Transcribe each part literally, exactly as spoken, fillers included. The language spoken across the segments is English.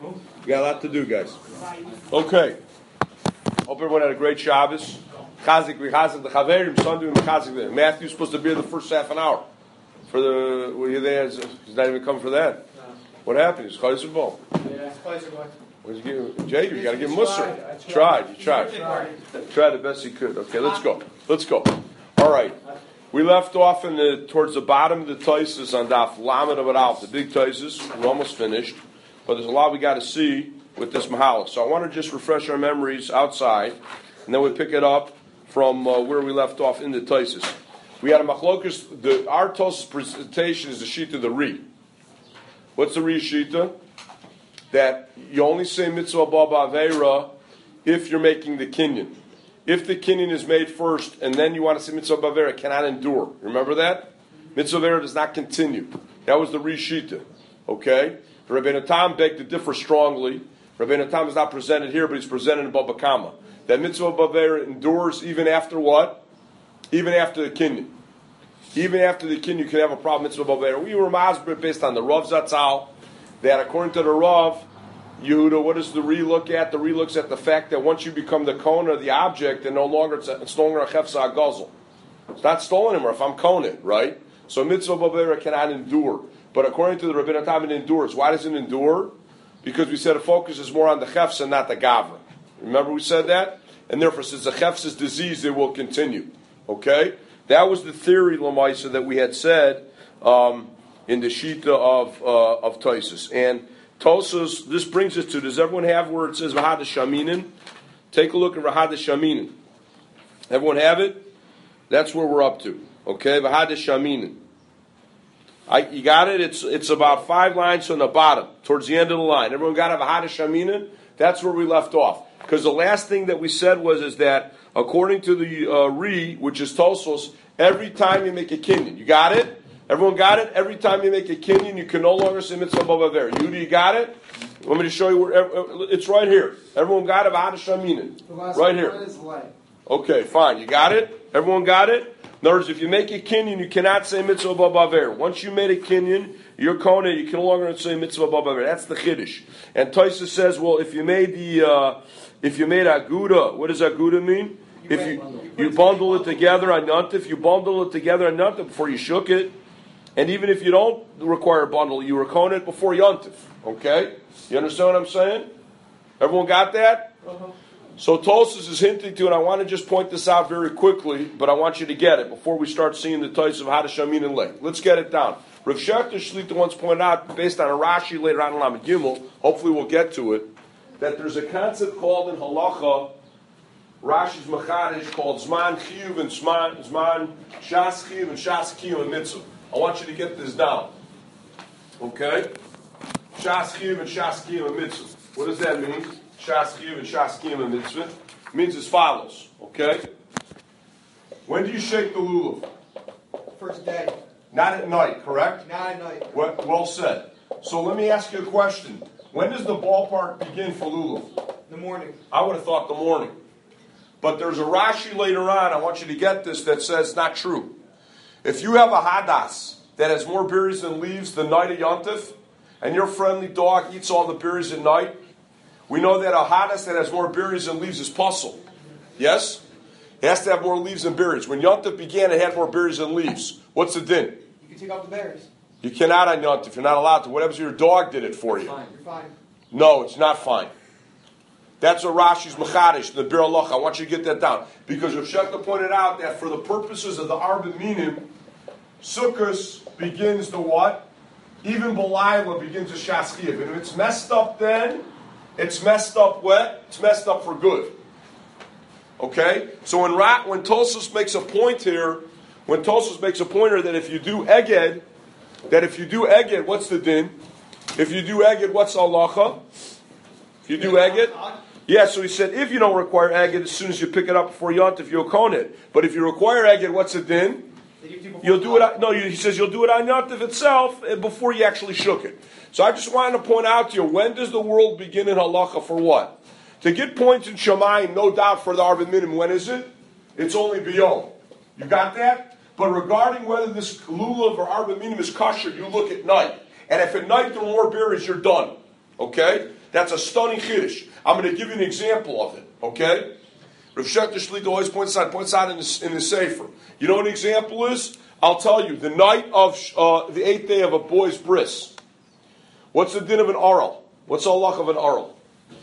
We got a lot to do, guys. Okay. Hope everyone had a great Shabbos. Chazik, Chazik, the Chaverim, Sunday, and Chazik. Matthew's supposed to be here the first half an hour. For the, were you there? He's not even coming for that. What happened? He's Chayzer Ball. Yeah, Chayzer Ball. Jay, you got to give him Musser. Tried. You tried. Tried the best you could. Okay, let's go. Let's go. All right. We left off in the towards the bottom of the Taisus on Daf Lamed Amud Aleph, the big Taisus. We're almost finished, but there's a lot we got to see with this Mahalach. So I want to just refresh our memories outside, and then we pick it up from uh, where we left off in the Taisus. We had a Machlokus. The our Taisus presentation is the Shita of the Ri. What's the Ri Shita? That you only say Mitzvah Baba Aveira if you're making the Kinyan. If the kinyan is made first and then you want to say mitzvah bavera, it cannot endure. Remember that? Mitzvah bavera does not continue. That was the rishita. Okay? Rabbeinu Tam begged to differ strongly. Rabbeinu Tam is not presented here, but he's presented in Baba Kama. That mitzvah bavera endures even after what? Even after the kinyan. Even after the kinyan, you can have a problem with mitzvah bavera. We were masber based on the Rav Zatzal, that according to the Rav, Yehuda, what does the Re look at? The Re looks at the fact that once you become the Kohen or the object, then no longer it's, a, it's no longer a Chefsa Aguzel. It's not stolen anymore if I'm Kohen, right? So mitzvah bavera cannot endure. But according to the Rabbeinu Tam, it endures. Why does it endure? Because we said the focus is more on the Chefsa and not the Gavra. Remember we said that? And therefore, since the Chefsa is disease, it will continue. Okay? That was the theory, Lamaisa, that we had said um, in the Shita of, uh, of Taisus. And Tosos, this brings us to, does everyone have where it says Rahad Shaminin? Take a look at Rahad Shaminin. Everyone have it? That's where we're up to. Okay, Rahad Shaminin. I, you got it? It's it's about five lines from the bottom, towards the end of the line. Everyone got it? Rahad Shaminin? That's where we left off. Because the last thing that we said was is that, according to the uh, Re, which is Tosos, every time you make a kinyan, you got it? Everyone got it? Every time you make a kinyan, you can no longer say mitzvah bavera. Yudi, you got it? Want me to show you where? It's right here. Everyone got it? V'hada shaminin. Right here. Okay, fine. You got it? Everyone got it? In other words, if you make a kinyan, you cannot say mitzvah bavera. Once you made a kinyan, you're kona, you can no longer say mitzvah bavera. That's the chiddush. And Taisa says, well, if you made the, uh, if you made aguda, what does aguda mean? If you you bundle it together on yontif, you bundle it together on yontif before you shook it. And even if you don't require a bundle, you recone it before Yontif. Okay? You understand what I'm saying? Everyone got that? Uh-huh. So Tosas is hinting to, and I want to just point this out very quickly, but I want you to get it before we start seeing the types of Hadash Shamin and Lay. Let's get it down. Rav Shechter Shlita once pointed out, based on a Rashi later on in Lamed Gimel, hopefully we'll get to it, that there's a concept called in Halacha, Rashi's Machadish, called Zman Chiyuv and Zman, Zman Shas Chiyuv and Shas Chiyuv and Mitzvah. I want you to get this down. Okay? Shas Chiyuv and Shas Chiyuv and Mitzvah. What does that mean? Shas Chiyuv and Shas Chiyuv and Mitzvah. It means as follows. Okay? When do you shake the lulav? First day. Not at night, correct? Not at night. Well, well said. So let me ask you a question. When does the ballpark begin for lulav? The morning. I would have thought the morning. But there's a Rashi later on, I want you to get this, that says not true. If you have a hadas that has more berries than leaves the night of Yontif, and your friendly dog eats all the berries at night, we know that a hadas that has more berries than leaves is puzzle. Yes? It has to have more leaves than berries. When Yontif began, it had more berries than leaves. What's the din? You can take out the berries. You cannot on Yontif. You're not allowed to. Whatever your dog did it for you. Fine. You're fine. No, it's not fine. That's what Rashi's Machadish, the Bir Allah. I want you to get that down. Because Rav Shechter pointed out that for the purposes of the Arba Minim, Sukkos begins the what? Even Belilah begins the Shas Chiyuv. And if it's messed up then, it's messed up wet, it's messed up for good. Okay? So when Ra- when Tosfos makes a point here, when Tosfos makes a pointer that if you do Eged, that if you do Eged, what's the din? If you do Eged, what's halacha? If you do Eged? Yeah, so he said, if you don't require Eged, as soon as you pick it up before Yontif, you'll cone it. But if you require Eged, what's the din? You'll do it. On, no, he says you'll do it on Yontif itself before you actually shook it. So I just wanted to point out to you, when does the world begin in halacha for what? To get points in Shamayim, no doubt for the Arba Minim. When is it? It's only Biyom. You got that? But regarding whether this lulav or Arba Minim is kosher, you look at night. And if at night there are more berries, you're done. Okay? That's a stunning chiddush. I'm going to give you an example of it, okay? Rav Shechter Shlita always points out, points out in the, in the Sefer. You know what an example is? I'll tell you. The night of uh, the eighth day of a boy's bris. What's the din of an oral? What's the halach of an oral?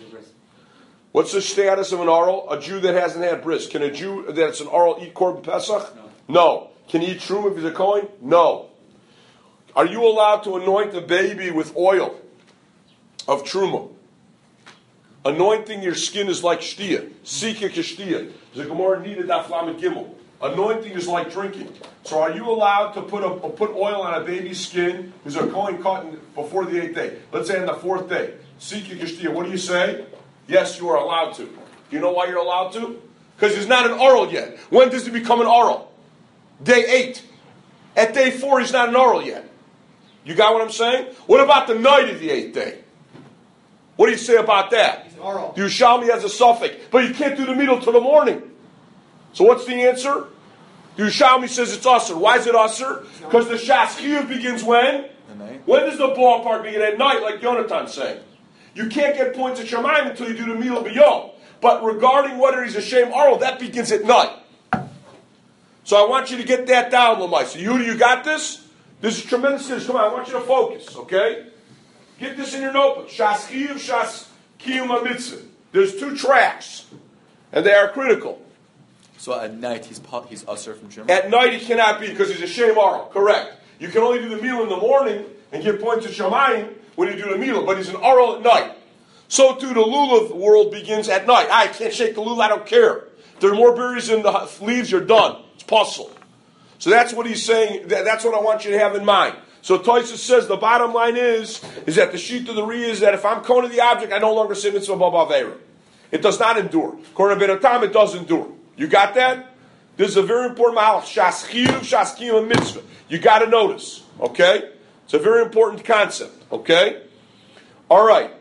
What's the status of an oral? A Jew that hasn't had bris. Can a Jew that's an oral eat korban pesach? No. No. Can he eat truma if he's a kohen? No. Are you allowed to anoint the baby with oil of truma? Anointing your skin is like shtia. Sika k'shtia. The Gemara needed that Lamed Gimel. Anointing is like drinking. So are you allowed to put a, put oil on a baby's skin who's a kohen cotton before the eighth day? Let's say on the fourth day. Sika k'shtia. What do you say? Yes, you are allowed to. Do you know why you're allowed to? Because he's not an oral yet. When does he become an oral? Day eight. At day four, he's not an oral yet. You got what I'm saying? What about the night of the eighth day? What do you say about that? He's oral. The Yerushalmi has a suffix, but you can't do the middle till the morning. So what's the answer? The Yerushalmi says it's usher. Why is it usher? Because the Shas Chiyuv begins when? When does the ballpark begin? At night, like Yonatan saying. You can't get points at Shemayim until you do the Mila B'yom. But regarding whether he's a Shem Oral, that begins at night. So I want you to get that down, Lamai. So you, you got this? This is tremendous. Come on, I want you to focus, okay? Get this in your notebook. Shas Chiyuv, Shas Kiyum HaMitzvah. There's two tracks, and they are critical. So at night he's he's usher from Shema? At night he cannot be because he's a Shem Oral. Correct. You can only do the meal in the morning and give points to Shemayim when you do the meal, but he's an oral at night. So too the lulav world begins at night. I can't shake the lulav, I don't care. If there are more berries in the leaves, you're done. It's puzzle. So that's what he's saying. That's what I want you to have in mind. So Tosfos says the bottom line is, is that the sheet of the Ri is that if I'm kona the object, I no longer say mitzvah b'avera. It does not endure. According to Ben Atam, it does endure. You got that? This is a very important mahalach. Shas chiyuv, shas kiyum mitzvah. You got to notice. Okay? It's a very important concept. Okay? All right.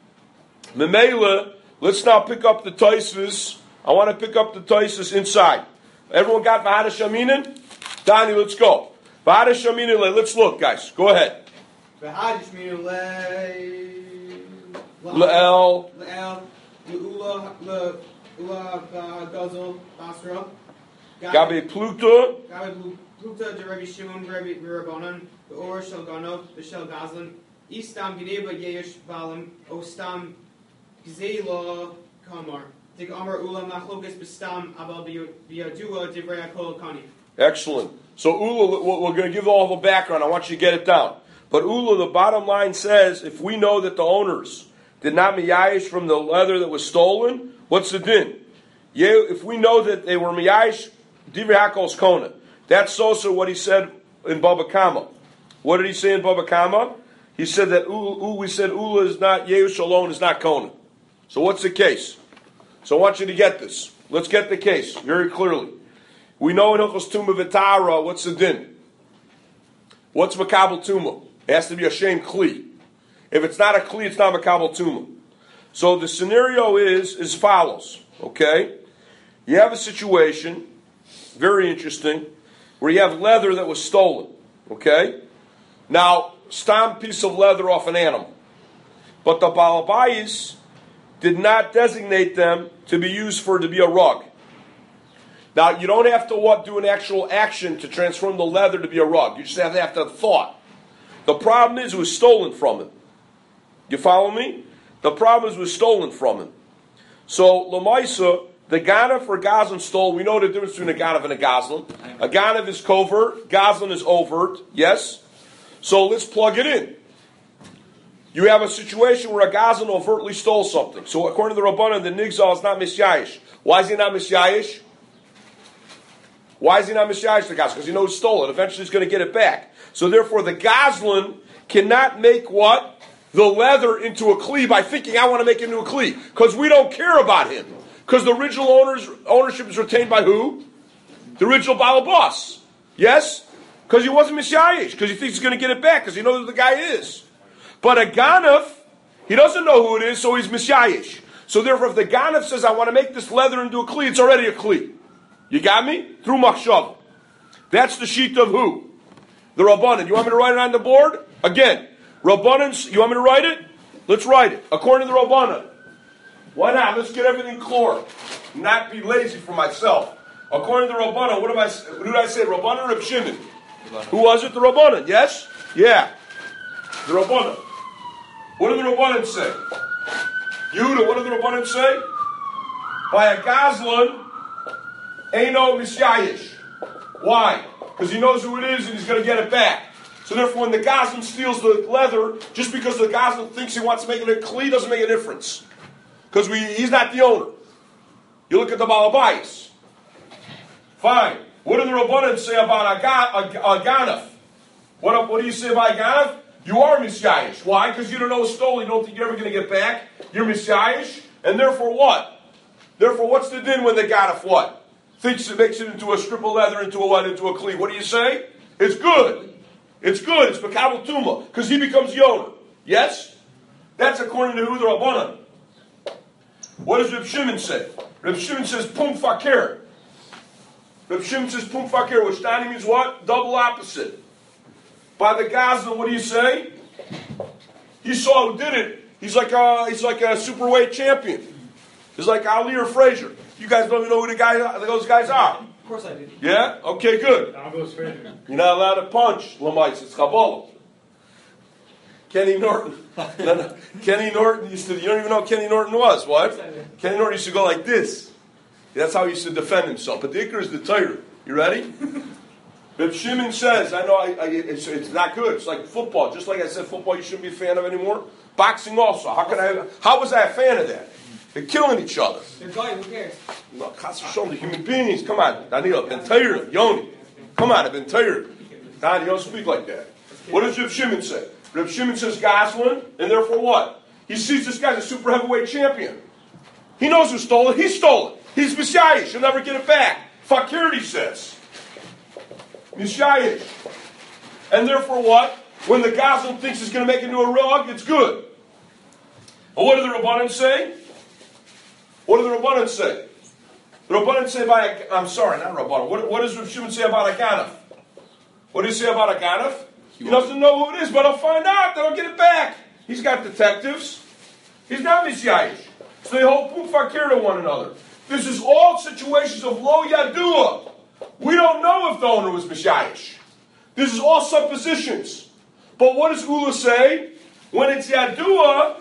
Memela, let's now pick up the Tosfos. I want to pick up the Tosfos inside. Everyone got V'hada Shaminin? Donnie, let's go. V'hada Shaminin, let's look, guys. Go ahead. V'hada Shaminin Le'el. Le'el. Le'ula. Le'ula Gazel. Basra. Gabe Pluta. Gabe Pluta. De Rabbi Shimon. Rabbi Rabbanan. The Or Shel Ganov. The Shel Gazlan. Istam Gneva Yesh Balam. Ostam Gzela Kamar. Dig Amar Ula Machlokes Bestam Abal Biyadua Divrei Kol Kani. Excellent. So Ula, we're going to give all the background. I want you to get it down. But Ula, the bottom line says, if we know that the owners did not miyayish from the leather that was stolen, what's the din? If we know that they were miyayish, Divrei HaKol's Kona. That's also what he said in Baba Kama. What did he say in Baba Kama? He said that Ula, we said Ula is not, Yehush alone is not Kona. So what's the case? So I want you to get this. Let's get the case very clearly. We know in Hilchos Tumah V'Tara, what's the din? What's Makabel Tumah? It has to be a shame Kli. If it's not a Kli, it's not Makabel Tumah. So the scenario is as follows, okay? You have a situation, very interesting, where you have leather that was stolen, okay? Now, stamp piece of leather off an animal. But the Balabayis did not designate them to be used for to be a rug. Now, you don't have to what, do an actual action to transform the leather to be a rug. You just have to have to have thought. The problem is it was stolen from him. You follow me? The problem is it was stolen from him. So, Lamaisa, the Ganav for Gazlan stole. We know the difference between a Ganav and a Gazlan. A Ganav is covert. Gazlan is overt. Yes? So, let's plug it in. You have a situation where a Gazlan overtly stole something. So according to the Rabbanan, the Nigzal is not Misyayish. Why is he not Misyayish? Why is he not Misyayish the Gazlan? Because he knows he stole it. Eventually he's going to get it back. So therefore the Gazlan cannot make what? The leather into a Kli by thinking, I want to make it into a Kli. Because we don't care about him. Because the original owner's ownership is retained by who? The original Balabas. Yes? Because he wasn't Misyayish. Because he thinks he's going to get it back. Because he knows who the guy is. But a Ganav, he doesn't know who it is, so he's Misyayish. So therefore, if the Ganav says, I want to make this leather into a Kli, it's already a Kli. You got me? Through Machshav. That's the sheet of who? The Rabbanan. You want me to write it on the board? Again, Rabbanan, you want me to write it? Let's write it. According to the Rabbanan. Why not? Let's get everything clear. Not be lazy for myself. According to the Rabbanan, what, am I, what did I say? Rabbanan or Reb Shimon? Who was it? The Rabbanan, yes? Yeah. The Rabbanan. What did the Rabbanan say? Yehuda, what did the Rabbanan say? By a Gazlan, Eino Misyayish. Why? Because he knows who it is and he's going to get it back. So therefore, when the Gazlan steals the leather, just because the Gazlan thinks he wants to make it a Kli, doesn't make a difference. Because we he's not the owner. You look at the Balabayas. Fine. What do the Rabbanan say about a, a, a Ganef? What, what do you say about a Ganef? You are Misyayish. Why? Because you don't know it's stolen. You don't think you're ever going to get back. You're Misyayish. And therefore what? Therefore, what's the din when the Ganef what? Thinks it makes it into a strip of leather, into a what? Into a Kli. What do you say? It's good. It's good. It's Makabel Tuma. Because he becomes the owner. Yes? That's according to who the Rabbanan. What does Reb Shimon say? Reb Shimon says Pum Fakir. Reb Shimon says Pum Fakir, which Dani means what? Double opposite. By the Gazlan, what do you say? He saw who did it. He's like a, he's like a superweight champion. He's like Ali or Frazier. You guys don't even know who the guy, those guys are. Of course I did. Yeah? Okay, good. You're not allowed to punch Lamites. It's Kabbalah. Kenny Norton. no, no. Kenny Norton used to, you don't even know who Kenny Norton was, what? Kenny Norton used to go like this. That's how he used to defend himself. But the Iker is the Torah. You ready? Reb Shimon says, I know I, I, it's, it's not good. It's like football. Just like I said, football you shouldn't be a fan of anymore. Boxing also. How could I? How was I a fan of that? They're killing each other. They're dying. Who cares? Look, Chas v'Shalom, the human beings. Come on, Daniel. Ben Torah, Yoni. Come on, Ben Torah. Don, you don't speak like that. What does Reb Shimon say? Reb Shimon says Gazlan, and therefore what? He sees this guy's a super heavyweight champion. He knows who stole it. He stole it. He's Misyayish. He'll never get it back. Fakir, he says. Misyayish. And therefore what? When the Gazlan thinks he's going to make it into a rug, it's good. And what do the Rabbanan say? What do the Rabbanan say? The Rabbanan say by a, I'm sorry, not Rabbanan. What, what does Reb Shimon say about a Ganef? What does he say about a Ganef? He doesn't know who it is, but he'll find out. They'll get it back. He's got detectives. He's not Misyayish. So they hold Pum Fakir to one another. This is all situations of Lo Yadua. We don't know if the owner was Misyayish. This is all suppositions. But what does Ula say? When it's Yadua,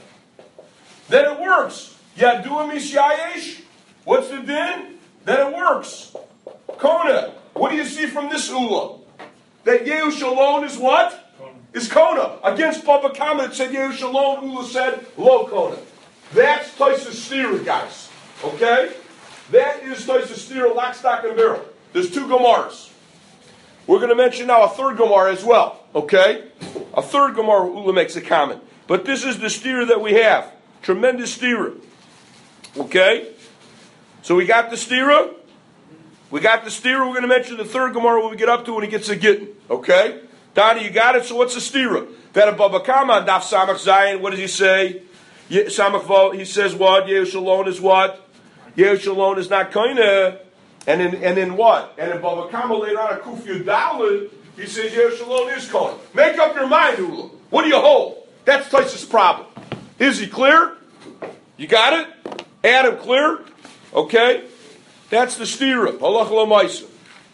then it works. Yadua Misyayish. What's the din? Then it works. Kona. What do you see from this Ula? That Yehu Shalom is what? Kona. Is Kona. Against Baba Kama that said Yehu Shalom, Ula said Lo Kona. That's Taisa Stira, guys. Okay? That is Taisa Stira, lock, stock, and barrel. There's two Gemaras. We're going to mention now a third Gemara as well. Okay? A third Gemara, Ula makes a comment. But this is the Stira that we have. Tremendous Stira. Okay? So we got the Stira. We got the Stira. We're going to mention the third Gemara when we get up to when he gets a Gittin. Okay? Donnie, you got it? So what's the Stira? That of Baba Kama on Daf Samach Zayin, what does he say? Samach Vo, he says what? Yehu Shalom is what? Yehu Shalom is not Kaina. And in and in what? And in Baba Kama later on, a Kufi Dalid, he says Yehu Shalom is Kaina. Make up your mind, Ula. What do you hold? That's Taisa's problem. Is he clear? You got it? Adam, clear? Okay? That's the Stira. Halach L'maisa.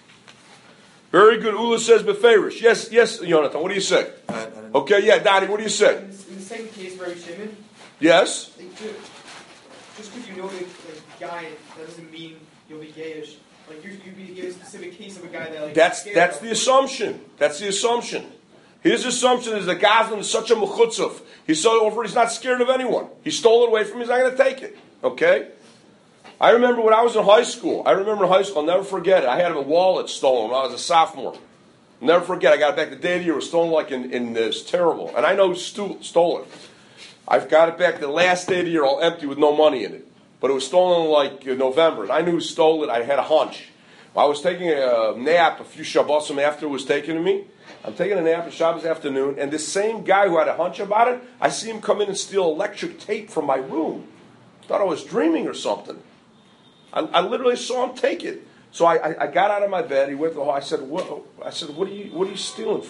Very good. Ula says Beferish. Yes, yes, Yonatan. What do you say? I, I Okay, yeah, Donnie, what do you say? In the same case, Rabbi Shimon, Yes? like, just because you know the like, guy, that doesn't mean you'll be gayish. Like, you you be a specific case of a guy that like. That's scared that's of. the assumption. That's the assumption. His assumption is that Gazlan is such a mechutzuf. He's so over. He's not scared of anyone. He stole it away from him. He's not going to take it. Okay. I remember when I was in high school. I remember in high school. I'll never forget it. I had a wallet stolen when I was a sophomore. I'll never forget. I got it back the day of the year. It was stolen like in, in this terrible. And I know who stu- stole it. I've got it back the last day of the year, all empty with no money in it. But it was stolen like in November. And I knew who stole it. I had a hunch. I was taking a nap a few Shabbosim after it was taken to me. I'm taking a nap on Shabbos afternoon, and this same guy who had a hunch about it, I see him come in and steal electric tape from my room. Thought I was dreaming or something. I, I literally saw him take it. So I, I, I got out of my bed. He went to the hall. I said, "What?" I said, "What are you? What are you stealing from?"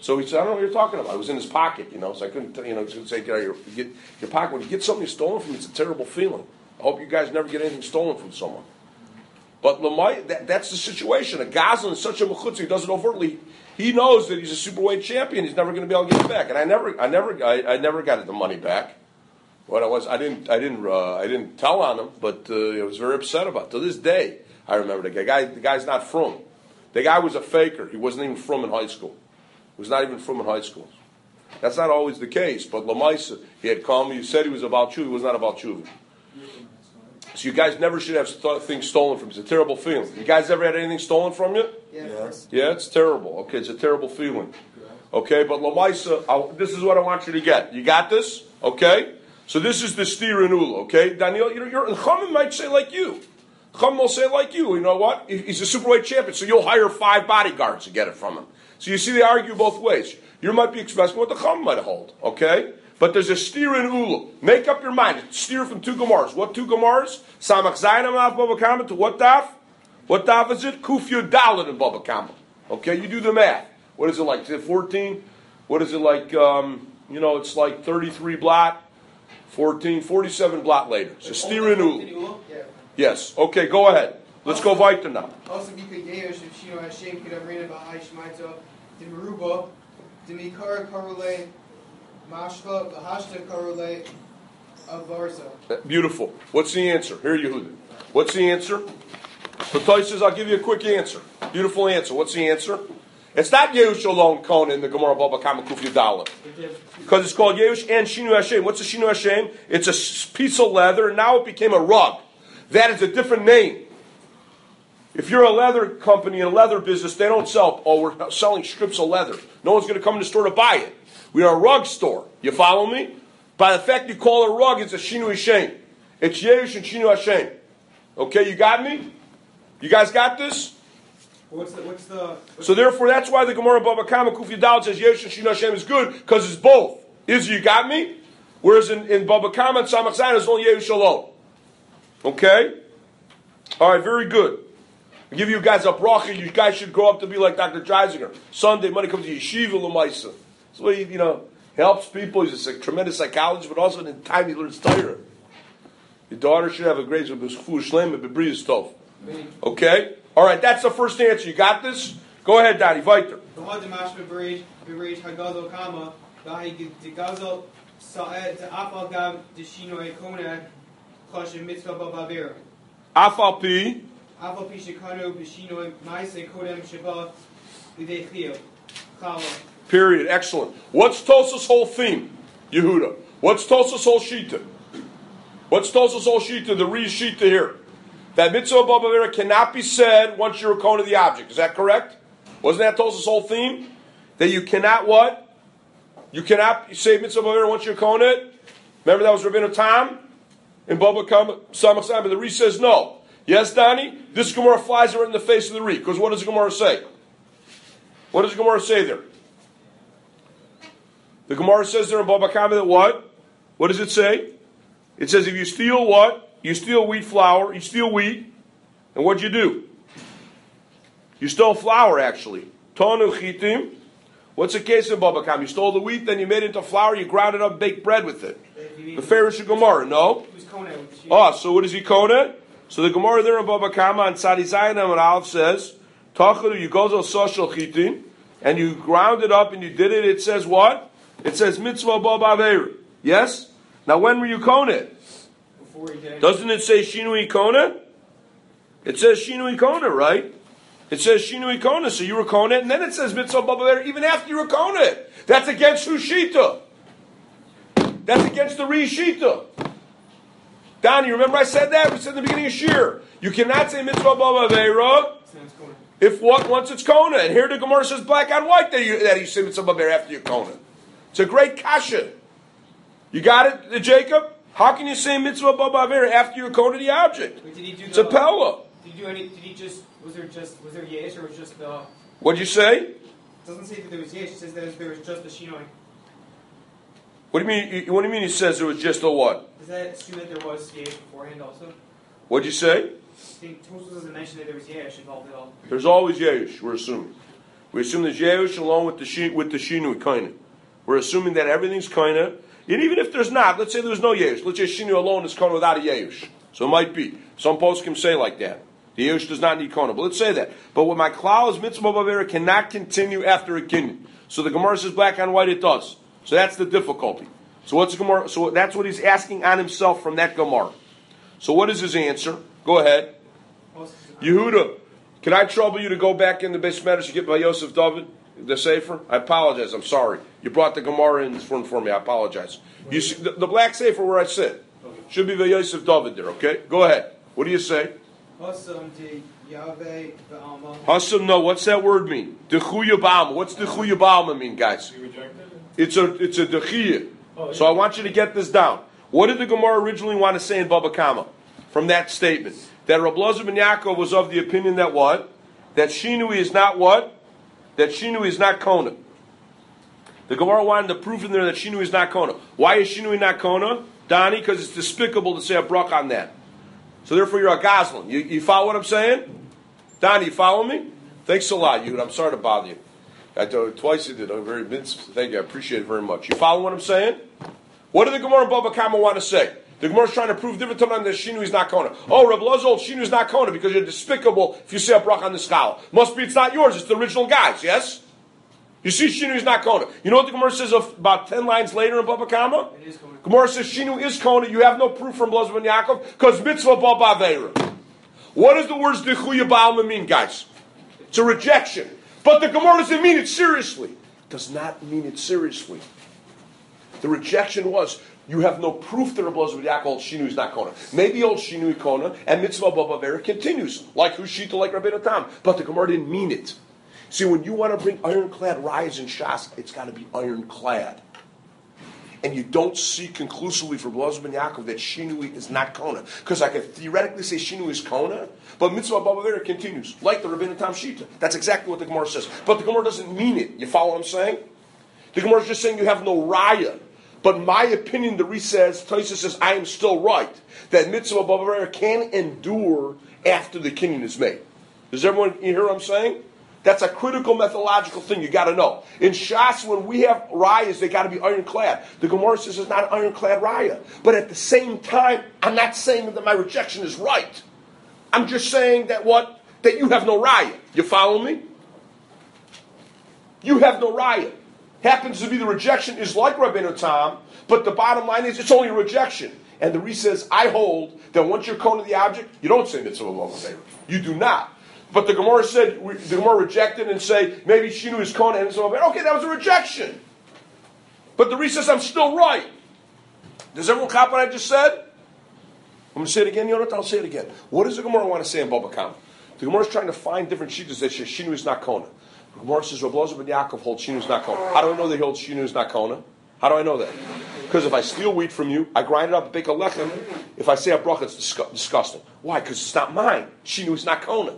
So he said, I don't know what you're talking about. It was in his pocket, you know, so I couldn't, tell, you know, couldn't say, get, your, get your pocket. When you get something stolen from you, it's a terrible feeling. I hope you guys never get anything stolen from someone. But Lamai, that, that's the situation. A Goslin is such a mechutz, he does it overtly. He knows that he's a superweight champion. He's never going to be able to get it back. And I never, I never, I, I never got the money back. What I was, I didn't, I didn't, uh, I didn't tell on him, but uh, I was very upset about it. To this day, I remember the guy. The guy's not from. The guy was a faker. He wasn't even from in high school. He was not even from in high school. That's not always the case. But Lamaisa, he had come. He said he was about Tshuva. He was not about Tshuva. So you guys never should have st- things stolen from you. It's a terrible feeling. You guys ever had anything stolen from you? Yeah. Yes. Yeah, it's terrible. Okay, it's a terrible feeling. Okay, but Lamaisa, I'll- this is what I want you to get. You got this? Okay? So this is the Steer and Ula, okay? Daniel, you're, you're, Chachamim might say like you. Chachamim will say like you. You know what? He's a superweight champion, so you'll hire five bodyguards to get it from him. So you see, they argue both ways. You might be expressing what the Chachamim might hold, okay? But there's a Steer and Ula. Make up your mind. It's Steer from two Gemaras. What two Gemaras? Samach Zayin Amav Baba Kama to what daf? What daf is it? Kuf Yud Dalet in Baba Kama. Okay, you do the math. What is it like? Is it fourteen? What is it like? Um, you know, it's like thirty-three blot. fourteen, forty-seven blot later. So Steer and Ula. Yes. Okay, go ahead. Let's go weiter now. Also, because Yehosh of Shino Hashem could have ran about Hai Shemaito, the Meruba, the Mikara Karule, Mashva, the Hashta Karule, Avarsa. Beautiful. What's the answer? Here, Yehuda. What's the answer? The Toy says, I'll give you a quick answer. Beautiful answer. What's the answer? It's not Yehush alone, Kona, in the Gemara Baba Kama Kuf Yudala. Because it's called Yehush and Shinu Hashem. What's a Shinu Hashem? It's a piece of leather, and now it became a rug. That is a different name. If you're a leather company in a leather business, they don't sell, oh, we're selling strips of leather. No one's going to come in the store to buy it. We are a rug store. You follow me? By the fact you call it a rug, it's a Shinu Hashem. It's Yehush and Shinu Hashem. Okay, you got me? You guys got this? What's the, what's the, what's So therefore, that's why the Gemara Baba Kama Kufi Dal says Yehush and Shinu Hashem is good, because it's both. Is you got me? Whereas in, in Baba Kama and Samach Zayin, it's only Yehush alone. Okay? All right, very good. I'll give you guys a bracha. You guys should grow up to be like Doctor Geisinger. Sunday, money comes to Yeshiva L'maisa. That's why he, you know, helps people. He's a tremendous psychologist, but also in time he learns Torah. Your daughter should have a great Shlem and Bebriya Tov. Okay? All right, that's the first answer. You got this? Go ahead, Daddy. Weiter. Afal Pi. Period. Excellent. What's Tosa's whole theme, Yehuda? What's Tosa's whole shita? What's Tosa's whole shita? The re shita here. That mitzvah b'avera cannot be said once you're a cone of the object. Is that correct? Wasn't that Tosa's whole theme? That you cannot what? You cannot say mitzvah b'avera once you're a cone it? Remember that was Rabbeinu Tam? In Baba Kama Samach Zayin, but the Re says no. Yes, Donnie? This Gemara flies right in the face of the Re. Because what does the Gemara say? What does the Gemara say there? The Gemara says there in Baba Kama that what? What does it say? It says if you steal what? You steal wheat flour, you steal wheat, and what'd you do? You stole flour, actually. Tonu chitim. What's the case in Baba Kama? You stole the wheat, then you made it into flour, you ground it up, baked bread with it. The Pharaoh Gemara, no? Oh, so what is he kona? So the Gemara there in Baba Kama on Tzadi Zayin and Aleph says, Tachadu, you go to social chitim, and you ground it up and you did it, it says what? It says mitzvah Baba Aveir. Yes? Now when were you kona? Doesn't it say Shinui Kona? It says Shinui Kona, right? It says Shinui Kona, so you were Kona, and then it says Mitzvah Baba even after you were Kona. That's against Hushita. That's against the Rishita. Donnie, you remember I said that? We said in the beginning of Shir. You cannot say Mitzvah Baba Aveira if what? Once it's Kona. And here the Gemara says black on white that you, that you say Mitzvah Baba after you're Kona. It's a great kasha. You got it, Jacob? How can you say mitzvah baba avera after you coded the object? Wait, did he do it's the, a pella. Did he do any? Did he just? Was there just? Was there yesh or was just the? What'd you say? It doesn't say that there was yesh. It says that there was just the shinoi. What do you mean? What do you mean? He says there was just a what? Does that assume that there was yesh beforehand also? What'd you say? I think Tosfos doesn't mention that there was yesh involved at all. There's always yesh. We're assuming. We assume there's Yeush along with the shi, with the Shinui Kaina. We're assuming that everything's Kaina. And even if there's not, let's say there's no Yeush. Let's say Shinui alone is Kaina without a Yeush. So it might be. Some poskim say like that. The Yeush does not need Kaina. But let's say that. But what my klal is mitzvah bavera cannot continue after a kinyan. So the Gemara says black on white it does. So that's the difficulty. So what's the Gemara? So that's what he's asking on himself from that Gemara. So what is his answer? Go ahead. Yehuda, can I trouble you to go back in the base matters to get by Yosef David, the Sefer? I apologize. I'm sorry. You brought the Gemara in for, for me. I apologize. You see, the, the black Sefer where I sit should be by Yosef David there. Okay, go ahead. What do you say? Hasam, no. What's that word mean? Dechuya Ba'alma. What's Dechuya Ba'alma mean, guys? It's a it's a Dechiya. So I want you to get this down. What did the Gemara originally want to say in Baba Kama from that statement? That Reb Elazar ben Yaakov was of the opinion that what? That Shinui is not what? That Shinui is not Kona. The Gemara wanted to prove in there that Shinui is not Kona. Why is Shinui not Kona? Donnie, because it's despicable to say a brach on that. So therefore you're a Goslin. You, you follow what I'm saying? Donnie, you follow me? Thanks a lot, Yud. I'm sorry to bother you. I told you twice you did. I'm very thank you. I appreciate it very much. You follow what I'm saying? What did the Gemara and Baba Kama want to say? The Gemara is trying to prove different time that Shinu is not Kona. Oh, Reb Elazar, Shinu is not Kona because you're despicable if you say a brach on the scholar. Must be it's not yours. It's the original guy's. Yes. You see, Shinu is not Kona. You know what the Gemara says of about ten lines later in Baba Kama? It is Kona. Gemara says Shinu is Kona. You have no proof from Elazar ben Yaakov because mitzvah baba aveira. What does the words Dechuya Ba'alma mean, guys? It's a rejection. But the Gemara doesn't mean it seriously. It does not mean it seriously. The rejection was, you have no proof that Reb Elazar ben Yaakov Shinu is not Kona. Maybe old Shinu Kona and mitzvah baba aveira continues, like Hushita, like Rabbeinu Tam. But the Gemara didn't mean it. See, when you want to bring ironclad rise in Shas, it's got to be ironclad. And you don't see conclusively for Elazar ben Yaakov that Shinui is not Kona. Because I could theoretically say Shinui is Kona, but Mitzvah Baba Vera continues, like the Rabbeinu Tam Shita. That's exactly what the Gemara says. But the Gemara doesn't mean it. You follow what I'm saying? The Gemara is just saying you have no raya. But my opinion, the Re says, Taisa says, I am still right, that Mitzvah Baba Vera can endure after the kinyan is made. Does everyone you hear what I'm saying? That's a critical methodological thing you got to know. In Shas, when we have rayas, they got to be ironclad. The Gemara says it's not an ironclad raya. But at the same time, I'm not saying that my rejection is right. I'm just saying that what? That you have no raya. You follow me? You have no raya. Happens to be the rejection is like Rabbeinu Tam, but the bottom line is it's only a rejection. And the Re says, I hold that once you're Kona the object, you don't say mitzvah b'avera. You do not. But the Gemara said, the Gemara rejected and say, maybe Shinu is Kona and so on. Okay, that was a rejection. But the Re says, I'm still right. Does everyone cop what I just said? I'm going to say it again, Yonatan, I'll say it again. What does the Gemara want to say in Baba Kama? The Gemara is trying to find different shitas that say Shinu is not Kona. The Gemara says, Reb Elazar ben Yaakov holds Shinu is not Kona. How do I know that he holds Shinu is not Kona? How do I know that? Because if I steal wheat from you, I grind it up and bake a lechem. If I say a bracha, it's disgu- disgusting. Why? Because it's not mine. Shinu is not Kona.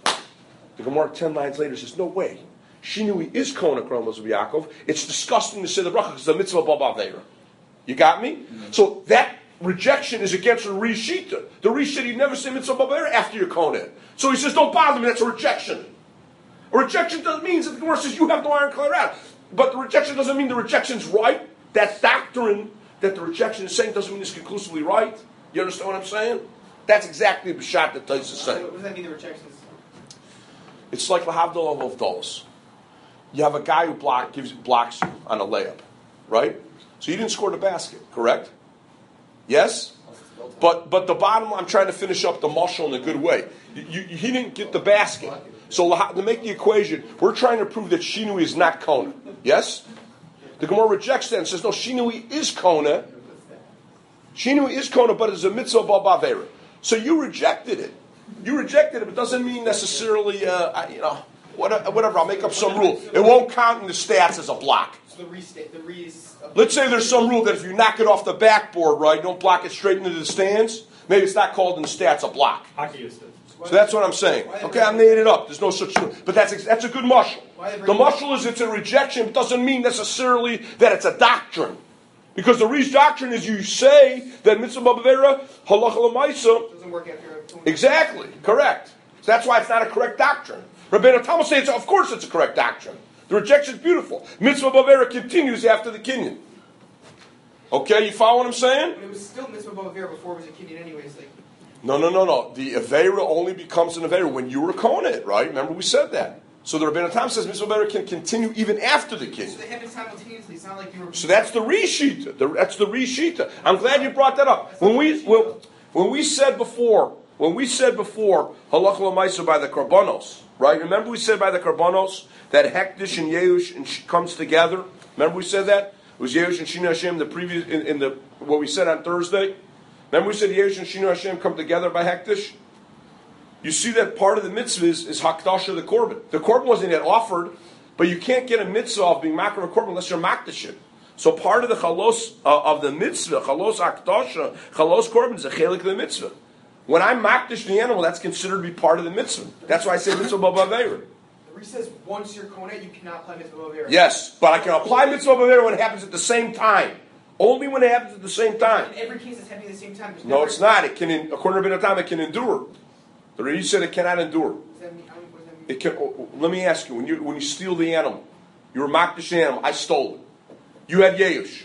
The Gemara ten lines later says, no way. Shinui is Kona Kromos of Yaakov. It's disgusting to say the bracha because the mitzvah baba aveira. You got me? Mm-hmm. So that rejection is against the Rishita. The Rishita, you never say mitzvah baba aveira after you're Kona. So he says, don't bother me, that's a rejection. A rejection doesn't mean that the Gemara says you have no ironclad out. But the rejection doesn't mean the rejection's right. That doctrine that the rejection is saying doesn't mean it's conclusively right. You understand what I'm saying? That's exactly the shot that Tais is saying. What does that mean, the rejection is? It's like Lahavdol of Avdolos. You have a guy who block, gives, blocks you on a layup, right? So you didn't score the basket, correct? Yes? But but the bottom line, I'm trying to finish up the mushal in a good way. You, you, he didn't get the basket. So to make the equation, we're trying to prove that Shinui is not Kona. Yes? The Gemara rejects that and says, no, Shinui is Kona. Shinui is Kona, but it's a mitzvah b'avera. So you rejected it. You rejected it, but it doesn't mean necessarily, uh, you know, whatever, I'll make up some rule. It won't count in the stats as a block. So the restate, the res- Let's say there's some rule that if you knock it off the backboard, right, don't block it straight into the stands, maybe it's not called in the stats a block. Hockey is So that's what I'm saying. Okay, I made it up. There's no such thing. But that's that's a good mushal. The mushal is it's a rejection. It doesn't mean necessarily that it's a doctrine. Because the Re's doctrine is you say that mitzvah b'avera halacha l'maisa doesn't work after. Exactly, correct. So that's why it's not a correct doctrine. Rabbeinu Tam will say, it's, of course it's a correct doctrine. The rejection is beautiful. Mitzvah Bavera continues after the Kinyan. Okay, you follow what I'm saying? But it was still Mitzvah Bavera before it was a Kinyan anyways. Like. No, no, no, no. The Avera only becomes an Avera when you were Kohen, right? Remember we said that. So the Rabbeinu Tam says Mitzvah Bavera can continue even after the Kinyan. So they happen simultaneously. It's not like you were... So that's the Rishita. The, that's the Rishita. I'm glad you brought that up. When we when, when we said before, when we said before, Halach L'Maisa by the Karbanos, right? Remember we said by the Karbanos that Hektish and Yeush and Sh- comes together? Remember we said that? It was Yeush and Shinu Hashem the previous, in, in the, what we said on Thursday? Remember we said Yeush and Shinu Hashem come together by Hektish? You see that part of the mitzvah is, is Hakdasha the Korban. The Korban wasn't yet offered, but you can't get a mitzvah of being Makar a Korban unless you're Makdash it. So part of the Chalos uh, of the mitzvah, Chalos Hakdasha, Chalos Korban is a chelik of the mitzvah. When I Makdash the animal, that's considered to be part of the mitzvah. That's why I say Mitzvah B'Aveira. The Re says once you're Kohen, you cannot apply Mitzvah B'Aveira. Yes, but I can apply Mitzvah B'Aveira when it happens at the same time. Only when it happens at the same time. In every case, it's happening at the same time. There's No, never- it's not. It can, according to Rabbeinu Tam, it can endure. The Rebbe said it cannot endure. Does that mean, I don't- what does that mean? It can. Oh, let me ask you: when you when you steal the animal, you were makdash animal. I stole it. You had yeush,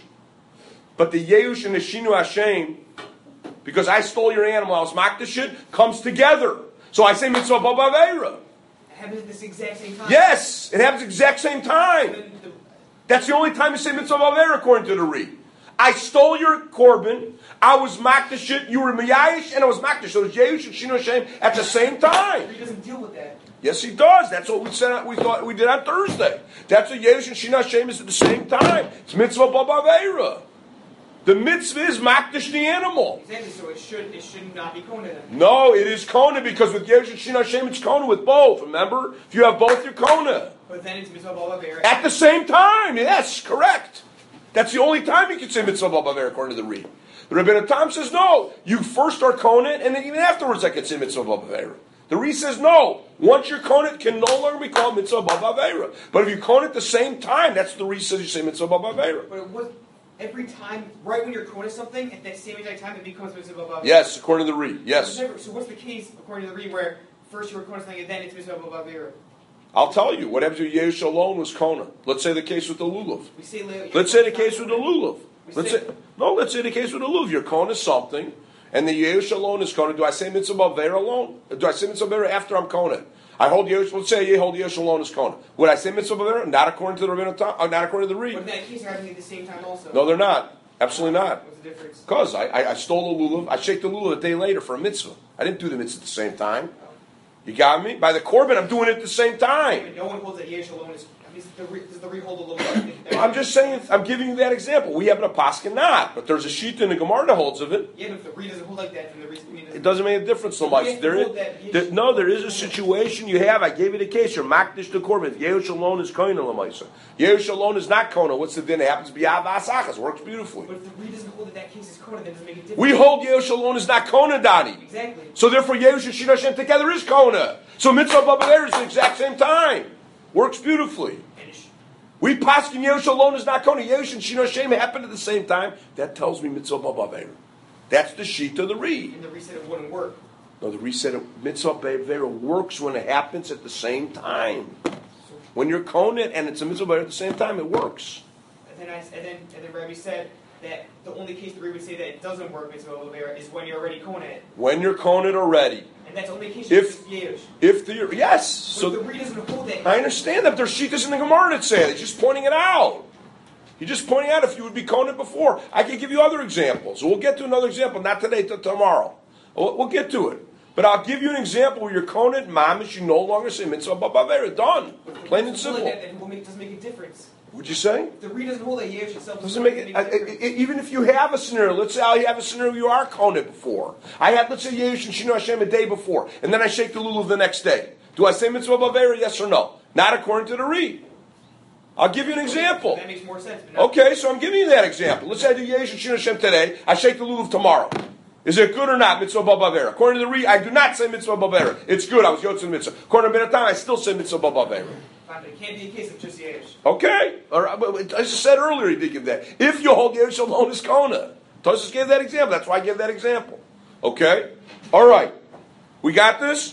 but the yeush and the shinu Hashem, because I stole your animal, I was makdash it, comes together. So I say mitzvah b'aveira. It happens at this exact same time. Yes, it happens exact same time. Then the- That's the only time you say mitzvah b'aveira according to the Re. I stole your korban, I was makdash it, you were miyayish, and I was makdash. So it was yeush and shinu Hashem at the same time. He doesn't deal with that. Yes, he does. That's what we said. We thought we did on Thursday. That's what Yehush and Shina Hashem is at the same time. It's mitzvah b'aveira. The mitzvah is makdash the animal. Exactly. So it should it should not be Kohen then. No, it is kona because with Yehush and Shina Hashem it's kona with both. Remember, if you have both, you're kona But then it's Mitzvah B'Aveira. at the same time. Yes, correct. That's the only time you can say mitzvah b'aveira according to the Re. The Rabbeinu Tam says no. You first are kona, and then even afterwards I can say mitzvah b'aveira. The Re says no. Once you're Kohen, it can no longer be called mitzvah b'aveira. But if you Kohen at the same time, that's the Re says you say mitzvah b'aveira. But it was every time, right when you're Kohen something, at that same exact time, it becomes Mitzvah B'Aveira. Yes, according to the Re. Yes. Never, so what's the case according to the Re where first you were Kohen something and then it's Mitzvah B'Aveira? I'll tell you. What happens if Yehush alone was Kohen? Let's say the case with the lulav. We say le- Let's say the case with the lulav. We Let's say- say no. Let's say the case with the lulav. You're Kohen is something, and the Yehush alone is Kohen. Do I say mitzvah b'aveira alone? Do I say mitzvah b'aveira after I'm Kohen? I hold Yehush. Let's say you hold Yehush alone as Kohen. Would I say mitzvah b'aveira? Not according to the Rabbeinu Tam. Uh, not according to the But Re. in that case, they're happening at the same time also. No, they're not. Absolutely not. What's the difference? Because I, I, I stole the lulav. I shake the lulav a day later for a mitzvah. I didn't do the mitzvah at the same time. You got me? By the korban, I'm doing it at the same time. But no one holds that Yesh alone is. I mean, does the Re, does the Re hold a little? I'm just saying, I'm giving you that example. We happen to paskin not, but there's a sheet in the Gemara that holds of it. Yeah, but if the Re doesn't hold like that, then the Re's opinion doesn't. It doesn't make a difference so You much. can't There hold is, that there- Yesh- no, there is a situation you have. I gave you the case. You're makdish to korban. Yehush alone is kohen l'maisa. Yehush alone is not kohen. What's the din? It happens b'yav asachas. Works beautifully. But if the Re doesn't hold that that case is Kohen, then it doesn't make a difference. We hold Yehush alone is not kohen, Dani. Exactly. So therefore, Yehush and Shina Hashem together is kohen. So mitzvah b'aveira is the exact same time. Works beautifully. And sh- We paskin Yehush alone is not kohen. Yehush and Shina Hashem happen at the same time. That tells me mitzvah b'aveira. That's the sheet of the Re. and the Re said it wouldn't work. No, the Re said it, mitzvah b'aveira works when it happens at the same time. When you're kohen and it's a mitzvah b'aveira at the same time, it works. And then I and then and then Rabbi said that the only case the Re would say that it doesn't work Mitzvah B'Aveira is when you're already Kohen it. When you're kohen already. And that's the only case If- you use Yehush. If the yes, But if the so Re doesn't hold that. I understand that there's shittas in the Gemara that say it. He's just pointing it out. He's just pointing out if you would be kohen before. I can give you other examples. We'll get to another example, not today, till tomorrow. We'll, we'll get to it. But I'll give you an example where you're kohen mamish, you no longer say mitzvah b'aveira. Done. Plain and simple. That, that will make, doesn't make a difference. Would you say? If the Re doesn't hold that Yehush itself Doesn't make it, I, I, I- even if you have a scenario, let's say I have a scenario you are kohen before. I had, let's say, Yehush and Shinu Hashem a day before, and then I shake the lulav the next day. Do I say mitzvah b'aveira, yes or no? Not according to the Re. I'll give you an example. That makes more sense. But not, Okay, so I'm giving you that example. Let's say I do Yehush and Shinu Hashem today, I shake the lulav tomorrow. Is it good or not, mitzvah b'aveira? According to the Re, I do not say mitzvah b'aveira. It's good, I was yotzei mitzvah. According to Benatam, I still say mitzvah b'aveira. it can't be a case of just Yehush. Okay, all right, but I just said earlier he did give that. If you hold Yehush alone as Kona. Tosis gave that example. That's why I gave that example. Okay? All right. We got this?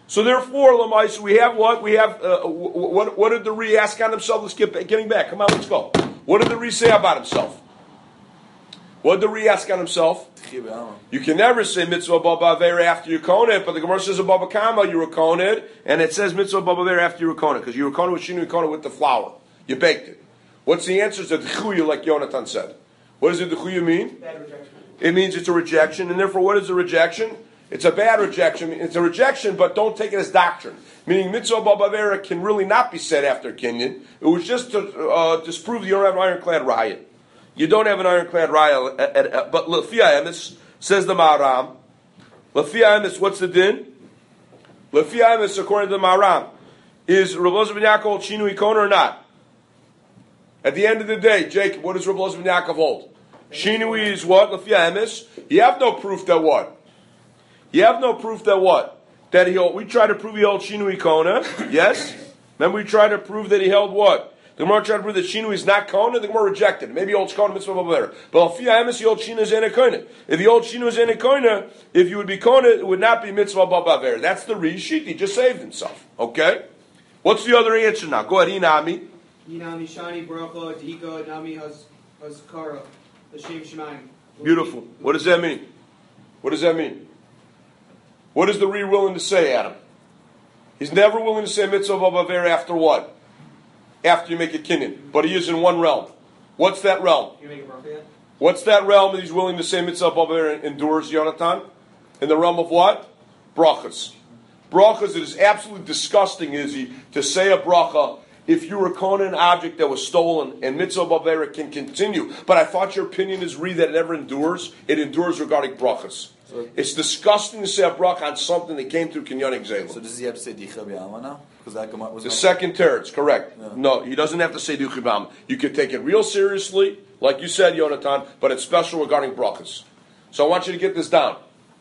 So therefore, Lamais, we have what? We have, uh, what What did the Re ask on himself? Let's get getting back. Come on, let's go. What did the Re say about himself? What did the Re ask on himself? You can never say mitzvah baba avera after you kone it, but the Gemara says a baba kama you kone it, and it says mitzvah baba avera after you kone it, because you kone with shinu kone with the flour. You baked it. What's the answer? It's a dechuya, like Yonatan said. What does a dechuya mean? Bad rejection. It means it's a rejection, and therefore what is a rejection? It's a bad rejection. It's a rejection, but don't take it as doctrine. Meaning mitzvah baba avera can really not be said after kinyan. It was just to uh, disprove you don't have an ironclad riot. You don't have an ironclad raya, but Lefia Emes, says the Maharam. Lefia Emes, what's the din? Lefia Emes, according to the Maharam, is Rav Elazar ben Yaakov Shinui Kona or not? At the end of the day, Jacob, what does Rav Elazar ben Yaakov hold? Shinui is what? Lefia Emes. You have no proof that what? You have no proof that what? That he held, we try to prove he held Shinui Kona, yes? Then we try to prove that he held what? The Gemara tried to prove that Shinu is not Kona, the Gemara rejected. Maybe he holds Kona mitzvah over there. But Alfia Emes, he holds Shinu is Ene Kona. If he holds Shinu is Ene Kona, if you would be Kona, it would not be mitzvah babaver. That's the Rishit. He just saved himself. Okay? What's the other answer now? Go ahead, Inami. Inami Shani Bracha Dika Nami Hazkara L'Shem Shemaim. Beautiful. What does that mean? What does that mean? What is the Re willing to say, Adam? He's never willing to say mitzvah babaver after what? After you make a kinyan, but he is in one realm. What's that realm? You make a bracha yet? What's that realm that he's willing to say mitzvah babaver endures, Yonatan? In the realm of what? Brachas. Brachas, it is absolutely disgusting, is he, to say a bracha if you were kona an object that was stolen, and mitzvah babaver can continue. But I thought your opinion is re that it never endures. It endures regarding brachas. So it's disgusting to say a bracha on something that came through kinyan exela. So does he have to say dicha b'alma now? Because that was the second teretz, correct. Yeah. No, he doesn't have to say dicha b'alma. You could take it real seriously, like you said, Yonatan, but it's special regarding brachas. So I want you to get this down.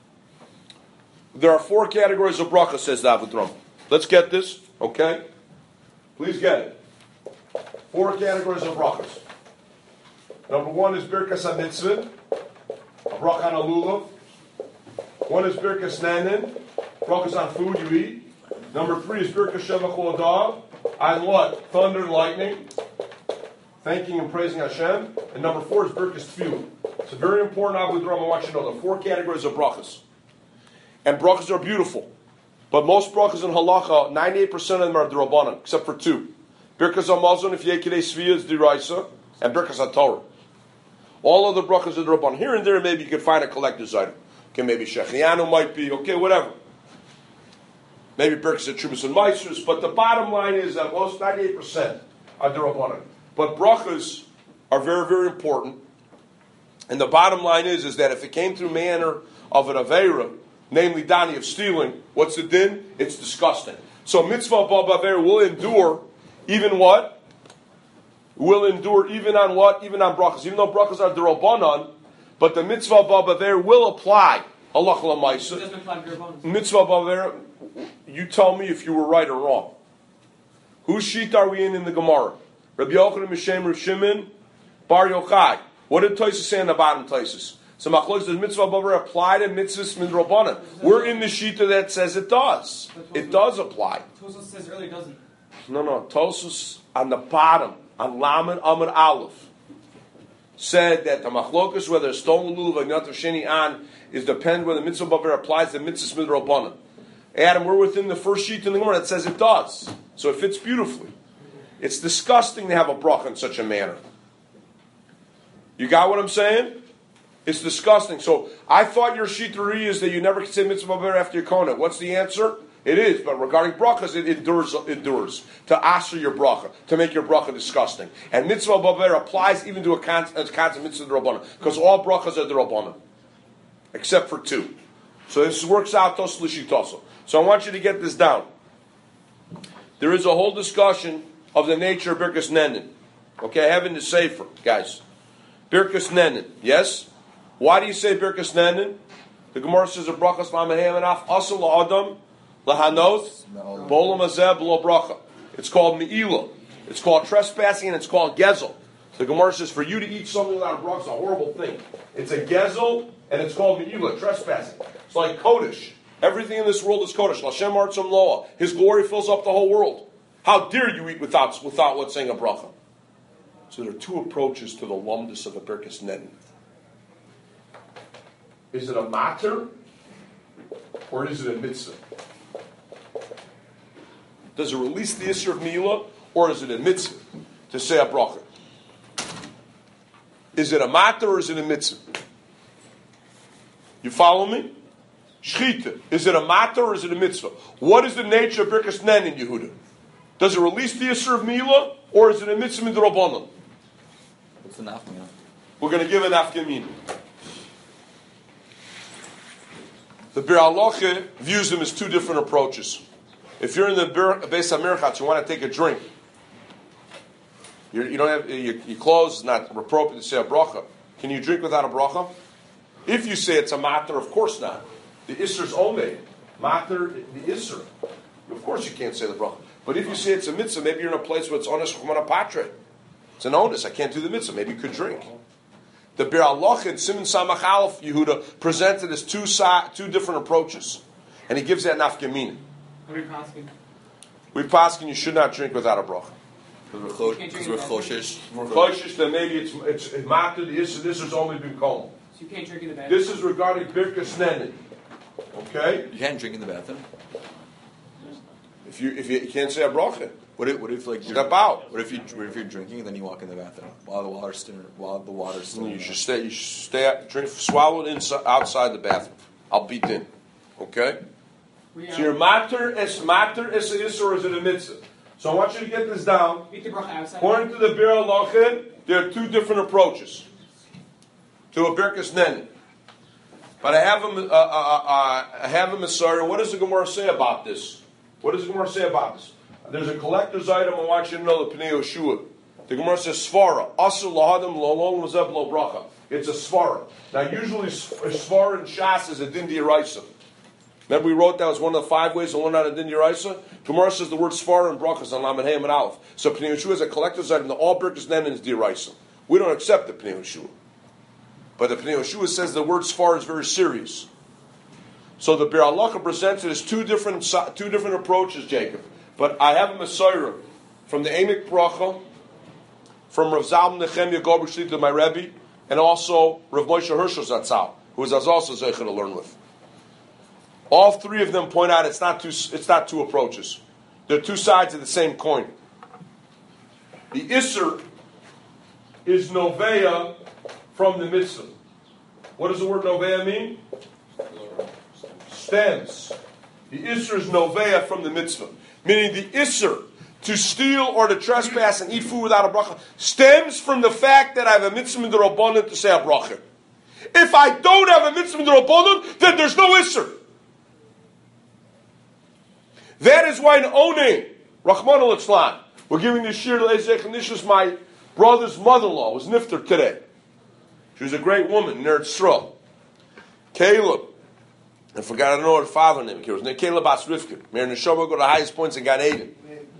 There are four categories of bracha, says the Avudraham. Let's get this, okay? Please get it. Four categories of brachas. Number one is birkas ha-mitzvah, a bracha on a lulav. One is birkas nanin, brachas on food you eat. Number three is birkas shevach l'adav, on what? Thunder and lightning, thanking and praising Hashem. And number four is birkas tefillah. It's a very important Avudraham. I want you to know the four categories of brachas. And brachas are beautiful. But most brachas in halacha, ninety-eight percent of them are d'Rabbanan, except for two. Birkas HaMazon, if Yekidei Sviya, is d'Oraisa, and Birkas HaTorah. All other brachas are d'Rabbanan. Here and there, maybe you could find a collector's item. Okay, maybe Shechianu might be, okay, whatever. Maybe Birkas HaTrumas and Meisers, but the bottom line is that most, ninety-eight percent are d'Rabbanan. But brachas are very, very important. And the bottom line is, is that if it came through manner of an Aveira, namely Dani of stealing, what's the din? It's disgusting. So mitzvah babaver will endure even what? Will endure even on what? Even on brachas. Even though brachas are d'Rabbanan, but the mitzvah babaver will apply. Allah l'maisa. Mitzvah babaver, you tell me if you were right or wrong. Whose sheet are we in in the Gemara? Rabbi Yochanan, Mishem, Rav Shimon, Bar Yochai. What did Tosfos say in the bottom Tosfos? So Machlokes, does mitzvah babaver apply to mitzvahs min Rabbanan? We're in the shita that says it does. It does apply. Tosfos says earlier it doesn't. No, no. Tosfos on the bottom, on Lamed Amud Aleph, said that the Machlokes, whether it's stolen lulav and Yontav Sheni on, is depend whether mitzvah babaver applies to mitzvahs min Rabbanan. Adam, we're within the first sheet in the Gemara that says it does. So it fits beautifully. It's disgusting to have a bracha in such a manner. You got what I'm saying? It's disgusting. So I thought your shitari is that you never can say mitzvah babaver after your kona. What's the answer? It is, but regarding brachas, it endures, endures to asher your bracha, to make your bracha disgusting. And mitzvah babaver applies even to a concept of mitzvah d'Rabbanan, because all brachas are d'Rabbanan, except for two. So this works out tos l'shitoso. So I want you to get this down. There is a whole discussion of the nature of birkas nenin. Okay, I have in the sefer, guys. Birkas nenin, yes? Why do you say birkas nenin? The Gemara says a brachas la'mehemanaf asal la'adam lahanoth bolam azeb lo bracha. It's called me'ilah. It's called trespassing and it's called gezel. The Gemara says for you to eat something without a bracha is a horrible thing. It's a gezel and it's called me'ilah, trespassing. It's like kodesh. Everything in this world is kodesh. Lashem artzom loa. His glory fills up the whole world. How dare you eat without without what's saying a bracha? So there are two approaches to the lumdus of a Birkas Nen. Is it a matter or is it a mitzvah? Does it release the issur of Milah or is it a mitzvah to say a bracha? Is it a matter or is it a mitzvah? You follow me? Shchita. Is it a matter or is it a mitzvah? What is the nature of Birkas Nen in Yehuda? Does it release the issur of Milah or is it a mitzvah midrabanan? What's the nafkamina? We're going to give an nafkamina. The Bir Halacha views them as two different approaches. If you're in the Beis HaMerchatz, you want to take a drink. You're, you don't have your, your clothes is not appropriate to say a bracha. Can you drink without a bracha? If you say it's a matter, of course not. The Isser's only matter, the Isser. Of course you can't say the bracha. But if you say it's a mitzvah, maybe you're in a place where it's onesh chumana patre. It's an onus. I can't do the mitzvah. Maybe you could drink. The Bir Halacha in Siman Samach Aleph Yehuda presented as two two different approaches, and he gives that nafkamina. What are you asking? We paskin you should not drink without a bracha. Because we're choshish. We're choshish that maybe it's it's it matter the issur. This has only been called. So you can't drink in the bathroom. This is regarding Birkas Nen. Okay. You can't drink in the bathroom. If you if you, you can't say a bracha. What if, what if like you're, step out? What if you what if you're drinking and then you walk in the bathroom while the water's still while the water's still? You should stay. You should stay. Out, drink. Swallow it inside, outside the bathroom. I'll beat in. Okay. So your matter is matter is a issur or is it a mitzvah? So I want you to get this down. Eat the bracha outside. According to the Bir Halacha, there are two different approaches to a Birkas Nen. But I have a uh, uh, uh, I have a Masari. What does the Gemara say about this? What does the Gemara say about this? There's a collector's item. I want you to know the Pnei Yoshua. The Gemara says Svara. Asur lahadam lo mazeb lo bracha. It's a Svara. Now usually Svara and Shas is a din d'oraisa. Remember we wrote that was one of the five ways to learn out a din d'oraisa? Gemara says the word Svara and brachas on Lamed Hey and Aleph. So Pnei Yoshua is a collector's item. The all Birkas Nen is d'oraisa. We don't accept the Pnei Yoshua. But the Pnei Yoshua says the word Svara is very serious. So the Bir Halacha presents it as two different two different approaches, Jacob. But I have a Messiah from the Emek Bracha, from Rav Zalman Nechemya Gober Shlita, my Rebbe, and also Rav Moshe Hershel Zatzal, who is also Zeicha to learn with. All three of them point out it's not two it's not two approaches. They're two sides of the same coin. The Isser is Novea from the mitzvah. What does the word Novea mean? Stems. The Isser is Novea from the mitzvah. Meaning the Isser to steal or to trespass and eat food without a bracha stems from the fact that I have a mitzvah d'Rabbanan to say a bracha. If I don't have a mitzvah d'Rabbanan, then there's no Isser. That is why in Onei, Rahman al-Islam, we're giving this shir to Ezech, and this is my brother's mother-in-law, was nifter today. She was a great woman, Ner Tzra. Caleb. I forgot to know her father name. It was Caleb Bas Rivka. Mer Neshama go to the highest points in Gan Eden.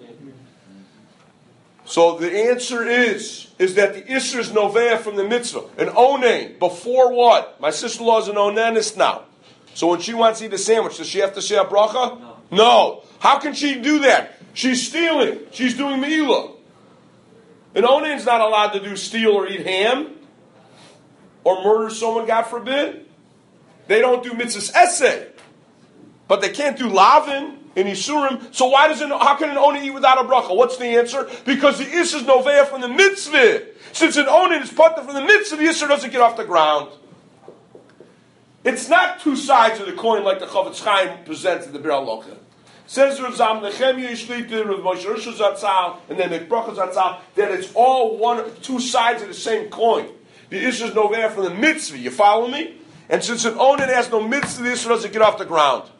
So the answer is, is that the Isser is Novea from the mitzvah. An Onen, before what? My sister-in-law is an Onenist now. So when she wants to eat a sandwich, does she have to say a bracha? No. No. How can she do that? She's stealing. She's doing Me'ilah. An Onen is not allowed to do steal or eat ham or murder someone, God forbid. They don't do mitzvahs essay. But they can't do lavin in Isurim. So why does it, how can an Onen eat without a bracha? What's the answer? Because the Isser is Novea from the mitzvah. Since an Onen is put from the mitzvah, the Isser doesn't get off the ground. It's not two sides of the coin like the Chavetz Chaim presents in the Bir Halacha. Says Rav Zalman Nechemya Shlita, Rav Moshe Hershel Zatzal, and then Mikbracha Zatzal, that it's all one, two sides of the same coin. The Isser is Novea from the mitzvah. You follow me? And since an Onen has no mitzvah, the Isser doesn't get off the ground.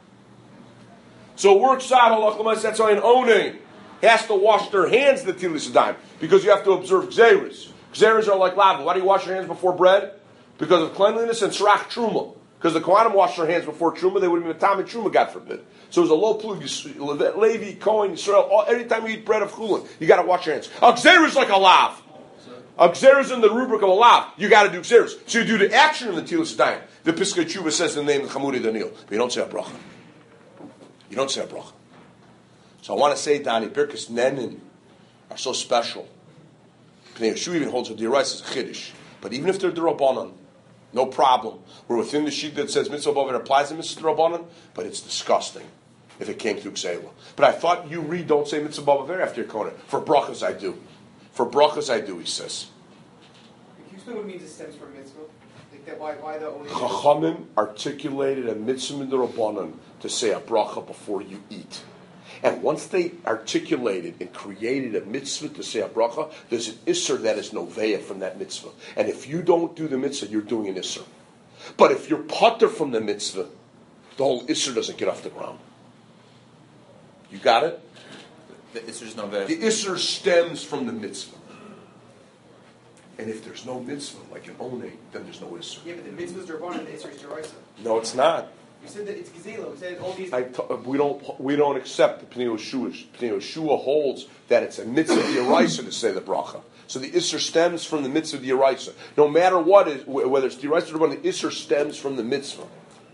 So it works out, that's why an Onen has to wash their hands the Tilis Adayim, because you have to observe Gzeres. Gzeres are like lava. Why do you wash your hands before bread? Because of cleanliness and Srach Truma. Because the Kohanim washed their hands before Truma, they would have been Matami Truma, God forbid. So it was a low plug, Levi, Kohen, Yisrael, every time you eat bread of Chulin, you got to wash your hands. A Gzeres is like a lav. A Gzeres in the rubric of a lav. You got to do Gzeres. So you do the action of the Tilis Adayim. The Piskei Tshuva says the name of Chamuri Daniel, but you don't say a bracha. You don't say a bracha. So I want to say, Dani, Birkas Nenin are so special. Pnei Yeshua even holds a D'Oraisa as a Chiddush. But even if they're D'Rabbanan, no problem. We're within the sheet that says Mitzvah Bava applies to Mitzvah D'Rabbanan, but it's disgusting if it came through Kseilah. But I thought you read, don't say Mitzvah Bava after your Kona. For brachas I do. For brachas I do, he says. Can you explain what it means it stems from mitzvah? Like that, why, why the only... Chachamim articulated a Mitzvah D'Rabbanan to say a bracha before you eat. And once they articulated and created a mitzvah to say a bracha, there's an isser that is noveya from that mitzvah. And if you don't do the mitzvah, you're doing an isser. But if you're putter from the mitzvah, the whole isser doesn't get off the ground. You got it? The isser is noveya. The isser stems from the mitzvah. And if there's no mitzvah, like an onay, then there's no isser. Yeah, but the mitzvah is D'Rabbanan and the isser is D'Oraisa. No, it's not. You said that it's Gezela. We said all these... I t- we don't we don't accept the Pnei Yeshua. Pnei Yeshua holds that it's a mitzvah d'oraisa to say the bracha. So the isser stems from the mitzvah d'oraisa. No matter what is whether it's d'oraisa or not, the isser stems from the mitzvah.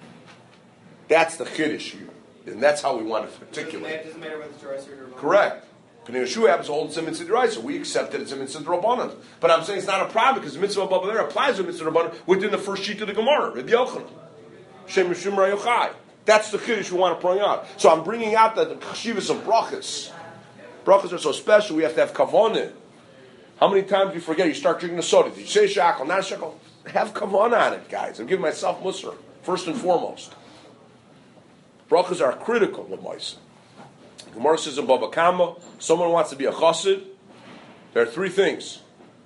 That's the chiddush, and that's how we want to articulate. It doesn't matter whether it's D'Oraisa or D'Rabbanan. Correct. Pnei Yeshua happens to hold it's a mitzvah d'oraisa. We accept that it's a mitzvah d'Rabbanan. But I'm saying it's not a problem because the mitzvah above there applies to mitzvah d'Rabbanan within the first sheet of the Gemara. Rabbi Yochanan. Shem Yishum Yochai. That's the chiddush we want to bring out. So I'm bringing out that the chashivas of brachas. Brachas are so special, we have to have kavanah. How many times do you forget? You start drinking the soda. Did you say shackle, not a shackle? Have kavanah on it, guys. I'm giving myself musar, first and foremost. Brachas are critical of Maisa. Gemara says in Baba Kama, someone wants to be a chassid, there are three things.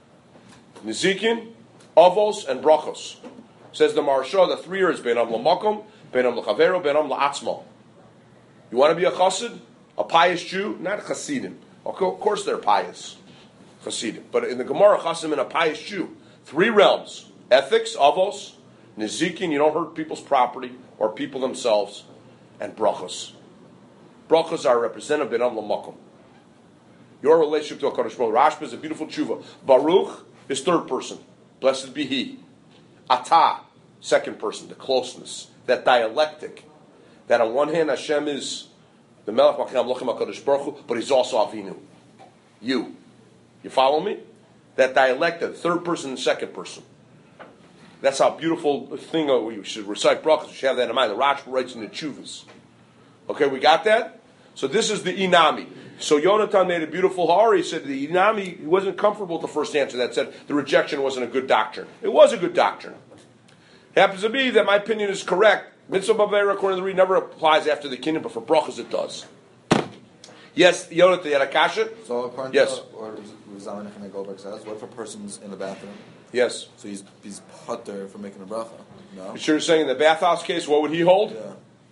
Nizikin, avos, and brachos. Says the Maharsha, the three years, Beinam l'makom, Beinam l'chavero, Beinam l'Atzmo. You want to be a chassid? A pious Jew? Not chassidim. Of course they're pious. Chassidim. But in the Gemara, chassidim and a pious Jew. Three realms. Ethics, avos, nizikin, you don't hurt people's property or people themselves, and brachos. Brachos are represented Beinam l'makom. Your relationship to HaKadosh Baruch Hu. Rashba is a beautiful tshuva. Baruch is third person. Blessed be he. Atah, second person, the closeness, that dialectic, that on one hand Hashem is the Melech Malchim Lochem HaKadosh Baruch Hu, but He's also Avinu. You. You follow me? That dialectic, third person and second person. That's how beautiful a thing, oh, you should recite brachas, you should have that in mind. The Rashba writes in the Tshuvas. Okay, we got that? So this is the Inami. So Yonatan made a beautiful hari. He said the Inami, he wasn't comfortable with the first answer that said the rejection wasn't a good doctrine. It was a good doctrine. It happens to be that my opinion is correct. Mitzvah Bavera, according to the read, never applies after the kinyan, but for brachas it does. Yes, Yonatan, you had a kasha? So according yes. to what Zalman Nechemia Goldberg says, what if a person's in the bathroom? Yes. So he's he's putter for making a bracha? No? But you're saying in the bathhouse case, what would he hold? Yeah.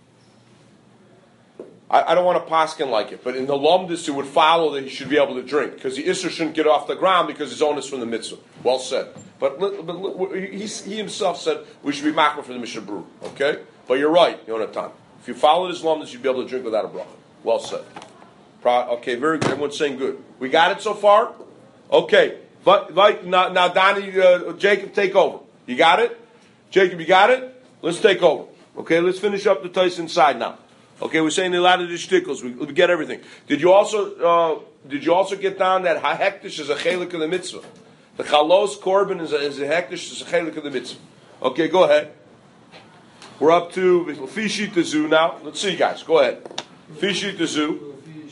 I, I don't want to paskin like it, but in the lumdis it would follow that he should be able to drink because the isser shouldn't get off the ground because his own is from the mitzvah. Well said. But, but he, he himself said we should be makar for the Mishnah Berurah. Okay, but you're right, Yonatan. If you follow this lumdis, you'd be able to drink without a bracha. Well said. Pro, okay, very good. Everyone's saying good. We got it so far. Okay, but like now, now Donnie, uh, Jacob, take over. You got it, Jacob. You got it. Let's take over. Okay, let's finish up the Tais inside now. Okay, we're saying a lot of the shtickles. We, we get everything. Did you also uh, did you also get down that hahektish is a chelik of the mitzvah? The chalos korban is a, is a hektish is a chelik of the mitzvah. Okay, go ahead. We're up to Fishi Tazu now. Let's see, guys. Go ahead. Fishi Tazu.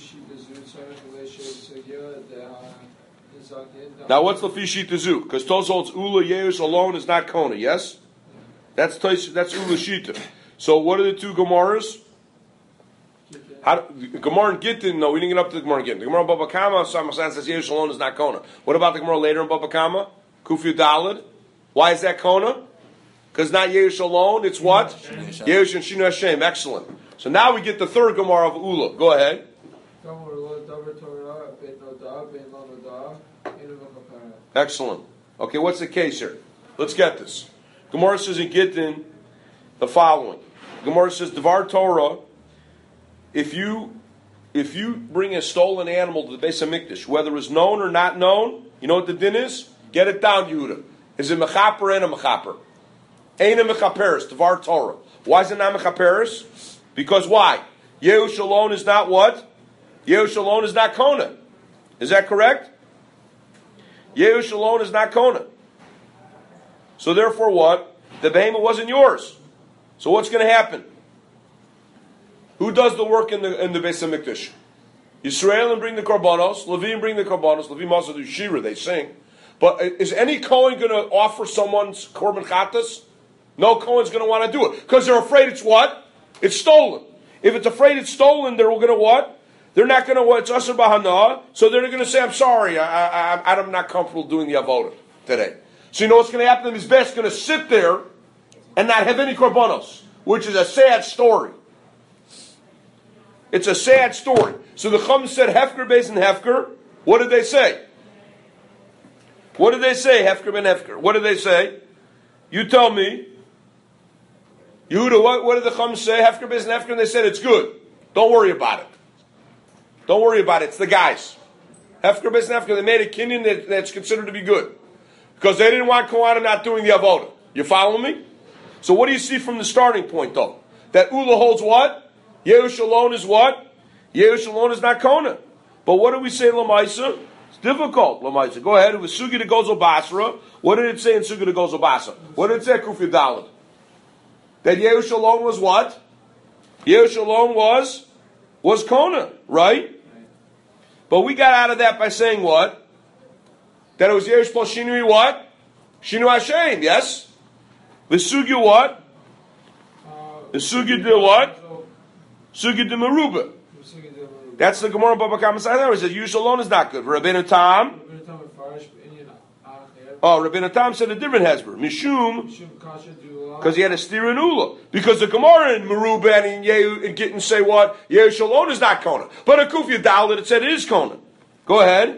Now, what's the Fishi Tazu? Because Tos holds Ula Yeus alone is not Kona. Yes, that's Tos, that's Ula Shita. So, what are the two Gemaras? How, Gemara and Gittin, no, we didn't get up to the Gemara and Gittin. The Gemara in Baba Kama, Samasan says Yerush alone is not Kona. What about the Gemara later in Baba Kama? Kufi Dalid. Why is that Kona? Because not Yerush alone, it's what? Yerush and Shinu Hashem. Excellent. So now we get the third Gemara of Ula. Go ahead. Excellent. Okay, what's the case here? Let's get this. Gemara says in Gittin the following. Gemara says, Devar Torah, If you if you bring a stolen animal to the Beis HaMikdash, whether it's known or not known, you know what the din is? Get it down, Yehuda. Is it mechaper and a mechaper? Eina mechaperes, Tvar Torah. Why is it not mechaperes? Because why? Yehush alone is not what? Yehush alone is not Kona. Is that correct? Yehush alone is not Kona. So therefore what? The behemoth wasn't yours. So what's going to happen? Who does the work in the in the Beis HaMikdash? Yisrael and bring the korbanos, Levim bring the korbanos, Levim also do shira, they sing. But is any Kohen going to offer someone's korban chatas? No Kohen's going to want to do it. Because they're afraid it's what? It's stolen. If it's afraid it's stolen, they're going to what? They're not going to what? It's asur b'hana. So they're going to say, I'm sorry, I, I, I'm not comfortable doing the avodah today. So you know what's going to happen? His best going to sit there and not have any korbanos, which is a sad story. It's a sad story. So the Chum said, Hefker Beis and Hefker. What did they say? What did they say, Hefker ben Hefker? What did they say? You tell me. Yehuda, what, what did the Chum say? Hefker Beis and Hefker, and they said, it's good. Don't worry about it. Don't worry about it. It's the guys. Hefker Beis and Hefker, they made a kinyan that, that's considered to be good. Because they didn't want Kohanim not doing the avodah. You follow me? So what do you see from the starting point, though? That Ula holds what? Yehush alone is what? Yehush alone is not Kona. But what do we say, Lamaisa? It's difficult, Lamaisa. Go ahead. It was Sugi de Gozel Basra. What did it say in Sugi de Gozel Basra? What did it say, Kufi Dalet? That Yehush alone was what? Yehush alone was, was Kona, right? But we got out of that by saying what? That it was Yehush plus Shinui what? Shinu Hashem, yes? The Sugi what? The Sugi de what? Sugi de Meruba. That's the Gemara Baba Kama Sayar. It says Yehush alone is not good. Rabbeinu Tam. Oh, Rabbeinu Tam said a different hezber. Mishum, because he had a steer in Ula. Because the Gemara in Meruba and in Yehu and Gittin say what? Yehush alone is not Kona. But a Kufya Dalet it said it is Kona. Go ahead.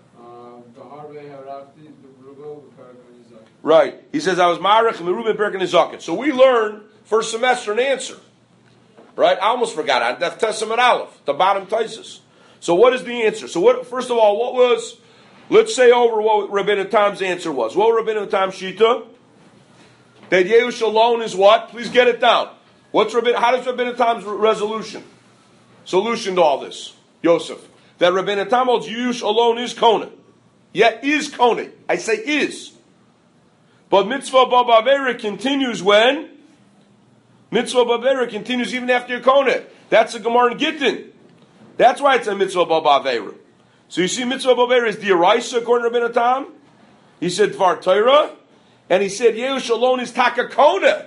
Right. He says I was Marich and Meruba and Perkin and Zakat. So we learned first semester an answer. Right? I almost forgot on Daf Testament Aleph, the bottom Taisus. So what is the answer? So what? First of all, what was, let's say over what Rabbeinu Tam's answer was. What was Rabbeinu Tam's Shita? That Yehush alone is what? Please get it down. What's Rabbeinu, how does Rabbeinu Tam's resolution? Solution to all this. Yosef. That Rabbeinu Tam holds Yehush alone is Kona. Yet is Kona. I say is. But Mitzvah Baba Avera continues when? Mitzvah Bavera continues even after your Kona. That's a Gemara in Gittin. That's why it's a Mitzvah Bavera. So you see, Mitzvah Bavera is D'Oraisa according to Rabbeinu Tam. He said Dvar Torah, and he said Yehush alone is Taka Kona.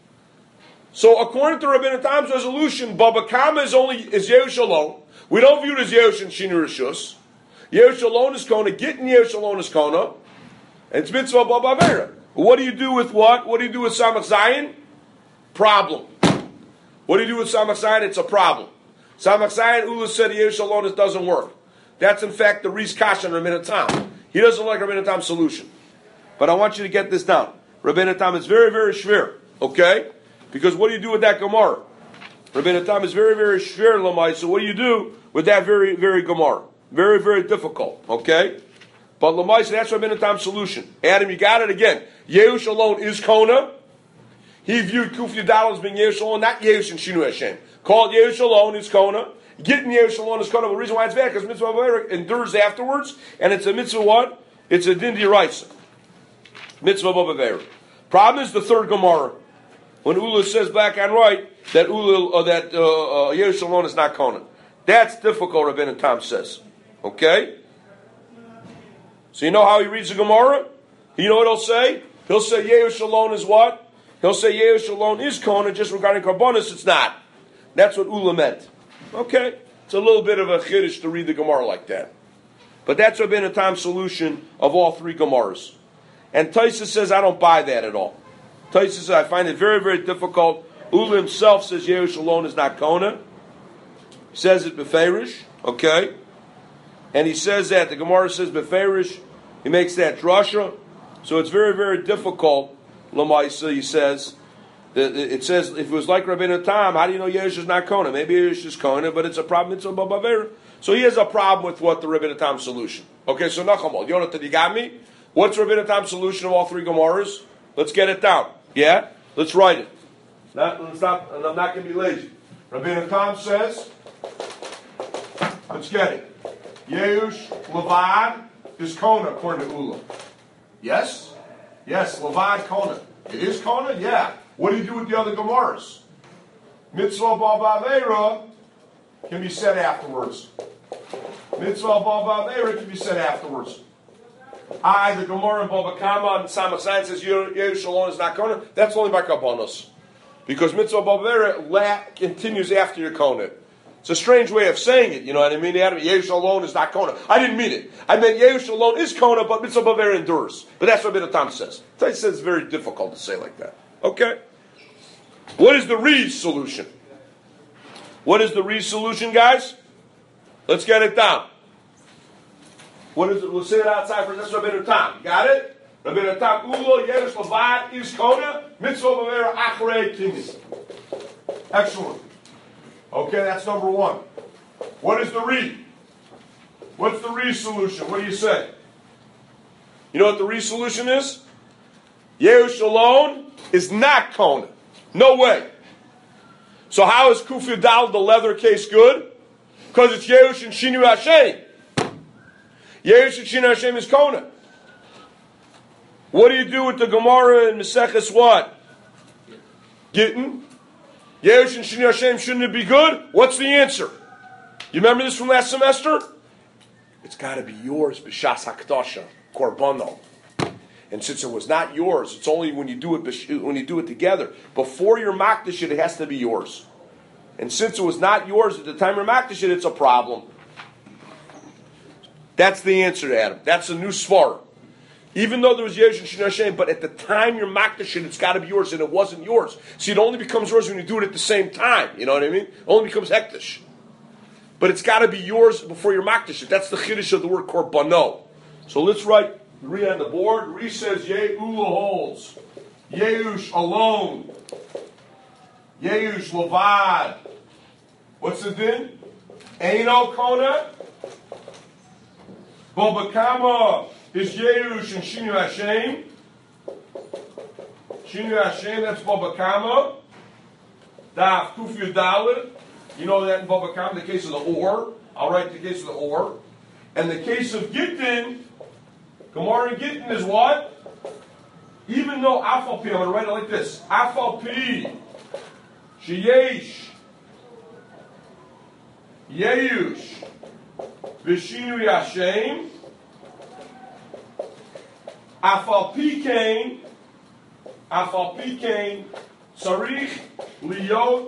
So according to Rabbeinu Tam's resolution, Baba Kama is only is Yehush alone. We don't view it as Yehush and Shinu Rishus. Yehush alone is Kona. Gittin Yehush alone is Kona. And it's Mitzvah Bavera. What do you do with what? What do you do with Samach Zayin? Problem. What do you do with Samach Zayin? It's a problem. Samach Zayin, Ula said Yehush alone, it doesn't work. That's in fact the Riz Kashan Rabbeinu Tam. He doesn't like Rabbeinu Tam's solution. But I want you to get this down. Rabbeinu Tam is very, very shver. Okay? Because what do you do with that Gemara? Rabbeinu Tam is very, very shver, Lamai. So what do you do with that very, very Gemara? Very, very difficult. Okay? But Lamai, so that's Rabbeinu Tam's solution. Adam, you got it again. Yehush alone is Kona. He viewed Kufi Yudal as being Yehush alone, not Yehush and Shinu Hashem. Called Yehush alone is Kona. Getting Yehush alone is Kona. The reason why it's bad because Mitzvah Bavera endures afterwards, and it's a Mitzvah what? It's a Din D'Oraisa. Mitzvah Bavera. Problem is the third Gemara. When Ula says black and white that Ula uh, that uh, uh, Yehush alone is not Kona. That's difficult, Rabbeinu Tam says. Okay? So you know how he reads the Gemara? You know what he'll say? He'll say Yehush alone is what? He'll say Yehush alone is Kona, just regarding Karbonis, it's not. That's what Ula meant. Okay? It's a little bit of a chiddush to read the Gemara like that. But that's Rabbeinu Tam's solution of all three Gemaras. And Taisa says, I don't buy that at all. Taisa says, I find it very, very difficult. Ula himself says Yehush alone is not Kona. He says it Beferish. Okay? And he says that, the Gemara says Beferish. He makes that drasha. So it's very, very difficult. Lamaisa, he says, that it says, if it was like Rabbeinu Tam, how do you know Yehush is not Kona? Maybe Yehush is Kona, but it's a problem, it's a Bavera. So he has a problem with what the Rabbeinu Tam solution. Okay, so Nachamol, Yonatan, you got me? What's Rabbeinu Tam's solution of all three Gemaras? Let's get it down. Yeah? Let's write it. Not, let's not, and I'm not going to be lazy. Rabbeinu Tam says, let's get it. Yeush Levad is Kona according to Ula. Yes? Yes, Levad Kona. It is Kona? Yeah. What do you do with the other Gemaras? Mitzvah Baba Aveira can be said afterwards. Mitzvah Baba Aveira can be said afterwards. I, the Gemara in Baba Kama and Samach Zayin says Yeush alone is not Kona. That's only by Kabbanos. Because Mitzvah Baba Aveira continues after your Kona. It's a strange way of saying it, you know what I mean? Yeush alone is not Kona. I didn't mean it. I meant Yeush alone is Kona, but Mitzvah Baba Aveira endures. But that's what Rabbeinu Tam says. He says it's very difficult to say like that. Okay. What is the Re solution? What is the Re solution, guys? Let's get it down. What is it? We'll say it outside for this Rabbeinu Tam. Got it? Rabbeinu Tam, Ulo, Yerush, Levad, is Kona, Mitzvah Bavera, Achrei, Timis. Excellent. Okay, that's number one. What is the Re? What's the Re solution? What do you say? You know what the Re solution is? Yerush alone is not Kona. No way. So how is Kufi Dal, the leather case, good? Because it's Yerush and Shinu Hashem. Yerush and Shinu Hashem is Kona. What do you do with the Gemara in Maseches what? Gittin? Yerush and Shinu Hashem, shouldn't it be good? What's the answer? You remember this from last semester? It's got to be yours, B'shas HaKdasha, Korbono. And since it was not yours, it's only when you do it when you do it together. Before you're makdish it, it has to be yours. And since it was not yours at the time you're makdish it, it's a problem. That's the answer to Adam. That's a new svara. Even though there was Yerush and Shinu Hashem, but at the time you're makdish it, it's got to be yours, and it wasn't yours. See, it only becomes yours when you do it at the same time. You know what I mean? It only becomes hektish. But it's got to be yours before you're makdish it. That's the chiddush of the word korbanot. So let's write Re on the board. Re says Yeula holds. Yeush alone. Yeush levad. What's the din? Eino Kona. Bobakama is Yeush and Shinu Hashem. Shinu Hashem, that's Bobakama. Daf Kuf Yudalit. You know that in Bobakama, the case of the or. I'll write the case of the or. And the case of Gittin, Gemara in Gittin is what? Even though Afal Pi, I'm going to write it like this. Afal Pi, Sheyesh, Yeush, V'Shinu Hashem, Afal Pi Kain, Afal Pi Kain, Tzarich Liyot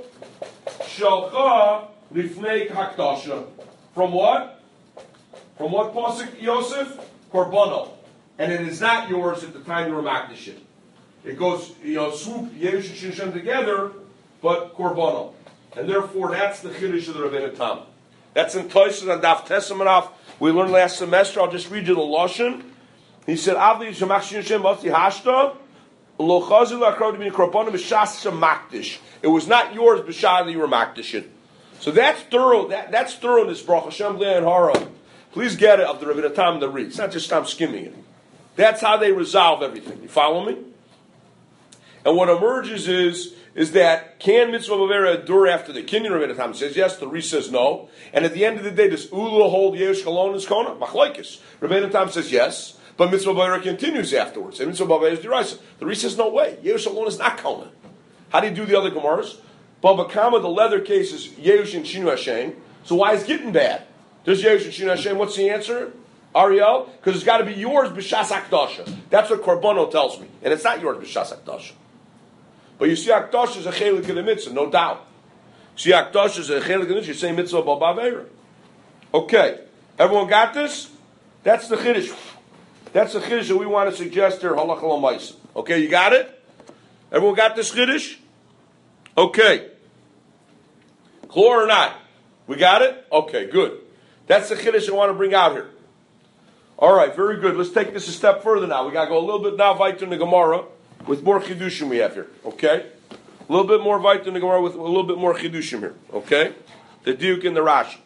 Shalcha Lifnei Hakdasha. From what? From what pasuk, Yosef? Korbono. And it is not yours at the time you were makdish it. It goes, you know, swoop Yerush and Shinu together, but Korbono. And therefore, that's the chiddush of the Rabbeinu Tam. That's in Toyson and Daf Tesamanaf. We learned last semester. I'll just read you the Lashon. He said, "Avli Shemach Shinu Hashem V'Ati Hashta Lo Chazil Akrod B'Ni Korbono B'Shas Shemakdish." It was not yours b'shas that you were makdish it. So that's thorough. That, that's thoroughness, Baruch Hashem B'Lei and Hara. Please get it of the Rabbeinu Tam and the Reed. It's not just I'm skimming it. That's how they resolve everything. You follow me? And what emerges is, is that can mitzvah bavera endure after the kinyan? Rabbeinu Tam says yes. The Reed says no. And at the end of the day, does Ula hold Yerush Kalon and Kona? Machlaikis. Rabbeinu Tam says yes, but mitzvah bavera continues afterwards. And mitzvah bavera is deraisa. The Reed says no way. Yerush Kalon is not Kona. How do you do the other Gemaras? Baba Kama, the leather case is Yerush and Shinu Hashem. So why is Gittin bad? There's Yerush and Shinu Hashem. What's the answer, Ariel? Because it's got to be yours b'shas hakdasha. That's what Korbono tells me, and it's not yours b'shas hakdasha. But you see, hakdasha is a chelik of the mitzvah, no doubt. See, hakdasha is a chelik of the mitzvah. You're saying mitzvah b'bavera. Okay, everyone got this? That's the chiddush. That's the chiddush that we want to suggest here. Halacha l'maisa. Okay, you got it? Everyone got this chiddush? Okay. Clear or not? We got it? Okay, good. That's the chiddush I want to bring out here. All right, very good. Let's take this a step further now. We got to go a little bit now weiter in the Gemara with more chidushim we have here. Okay? A little bit more weiter in the Gemara with a little bit more chidushim here. Okay? The Diuk and the Rashi.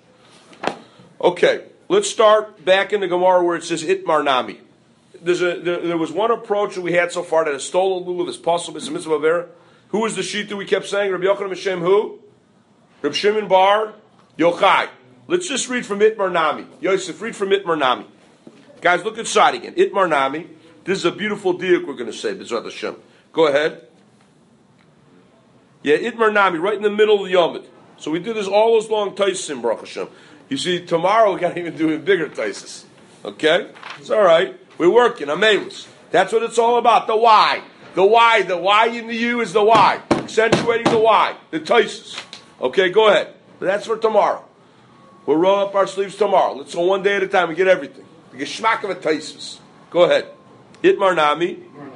Okay, let's start back in the Gemara where it says Itmar Nami. There's a, there, there was one approach that we had so far that a stolen lulav is possible. It's a mitzvah avera. Who was the Shita we kept saying? Rabbi Yochanan Hashem who? Rabbi Shimon Bar Yochai. Let's just read from Itmar Nami. Yosef, read from Itmar Nami. Guys, look inside again. Itmar Nami. This is a beautiful diuk we're going to say, B'ezrat Hashem. Go ahead. Yeah, Itmar Nami, right in the middle of the Yomid. So we do this all those long taisim, Baruch Hashem. You see, tomorrow we got to even do bigger taisis. Okay? It's all right. We're working. Amelus. That's what it's all about. The why. The why. The why in the U is the why. Accentuating the why. The taisis. Okay, go ahead. That's for tomorrow. We'll roll up our sleeves tomorrow. Let's go one day at a time and get everything. The geschmack of a taisis. Go ahead. Itmar Nami.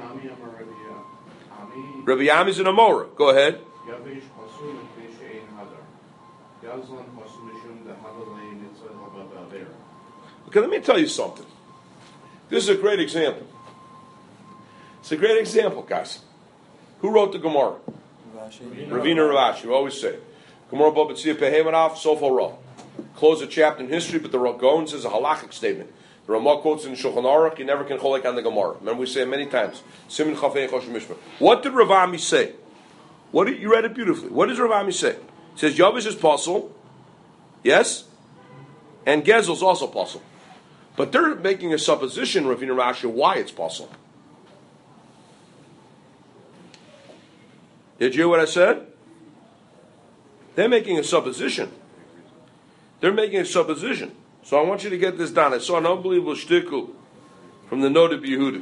Rabbi Yami is an Amora. Go ahead. Okay, let me tell you something. This is a great example. It's a great example, guys. Who wrote the Gemara? Ravina Ravashi. We always say Gemara Babatzia Pehemanav Sofo Ra. Close a chapter in history, but the Ragon says a halachic statement. The Ramah quotes in Shulchan Aruch, you never can cholek on the Gemara. Remember we say it many times. Simin Chafei Chosh Mishmar. What did Rav Ami say? What did, you read it beautifully. What does Rav Ami say? It says Yavish is possible, yes, and Gezel is also possible. But they're making a supposition, Ravina Rashi, why it's possible. Did you hear what I said? They're making a supposition. They're making a supposition. So I want you to get this down. I saw an unbelievable shtickle from the note of Yehuda.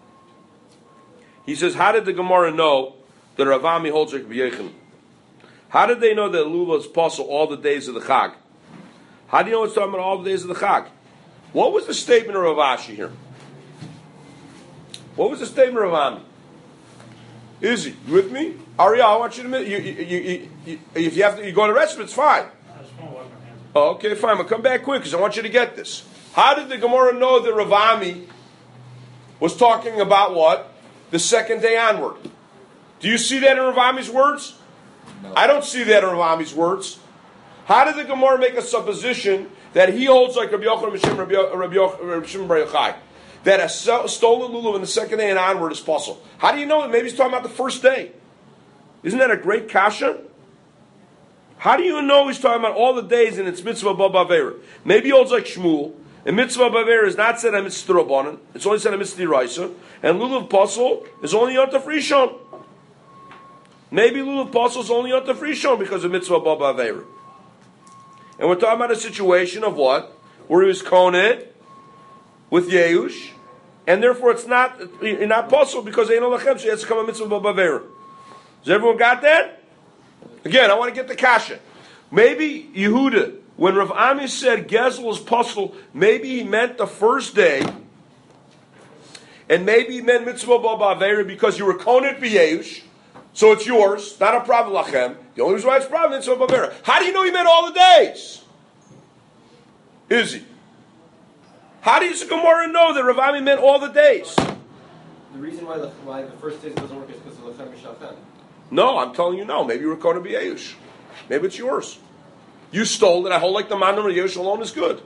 He says, how did the Gemara know that Rav Ami holds like B'yechin? How did they know that Lulav is possible all the days of the Chag? How do you know it's talking about all the days of the Chag? What was the statement of Rav Ashi here? What was the statement of Rav Ami? Izzy, you with me? Ariel, I want you to you, you, you, you, if you have to, you go to the rest of it, it's fine. Oh, okay, fine. But come back quick because I want you to get this. How did the Gemara know that Rav Ami was talking about what? The second day onward. Do you see that in Rav Ami's words? No. I don't see that in Rav Ami's words. How did the Gemara make a supposition that he holds like Rabbi Yochanan Rabbi Shimon Bar Yochai? That a stolen lulav in the second day and onward is possible. How do you know that? Maybe he's talking about the first day. Isn't that a great kasha? How do you know he's talking about all the days and it's mitzvah b'avera? Maybe he holds like Shmuel. And mitzvah b'avera is not said on mitzvah rabbanan. It's only said on mitzvah d'oraisa. And lulav pasul is only yontif rishon. Maybe lulav pasul is only yontif rishon because of mitzvah b'avera. And we're talking about a situation of what? Where he was koned with Yeush, and therefore it's not not possible because they know lachem, so he has to come a mitzvah b'avera. Does everyone got that? Again, I want to get the kasha. Maybe Yehuda, when Rav Ami said Gezel is possible, maybe he meant the first day, and maybe he meant mitzvah b'avera because you were koned b'Yeush, so it's yours, not a problem lachem. The only reason why it's a problem is mitzvah b'avera. How do you know he meant all the days? Is he? How does the Gemara know that Rav Ami meant all the days? The reason why the, why the first days doesn't work is because of Lechem Mishalchem. No, I'm telling you no. Maybe you were going to be Yeush. Maybe it's yours. You stole it. I hold like the man of Yeush alone is good.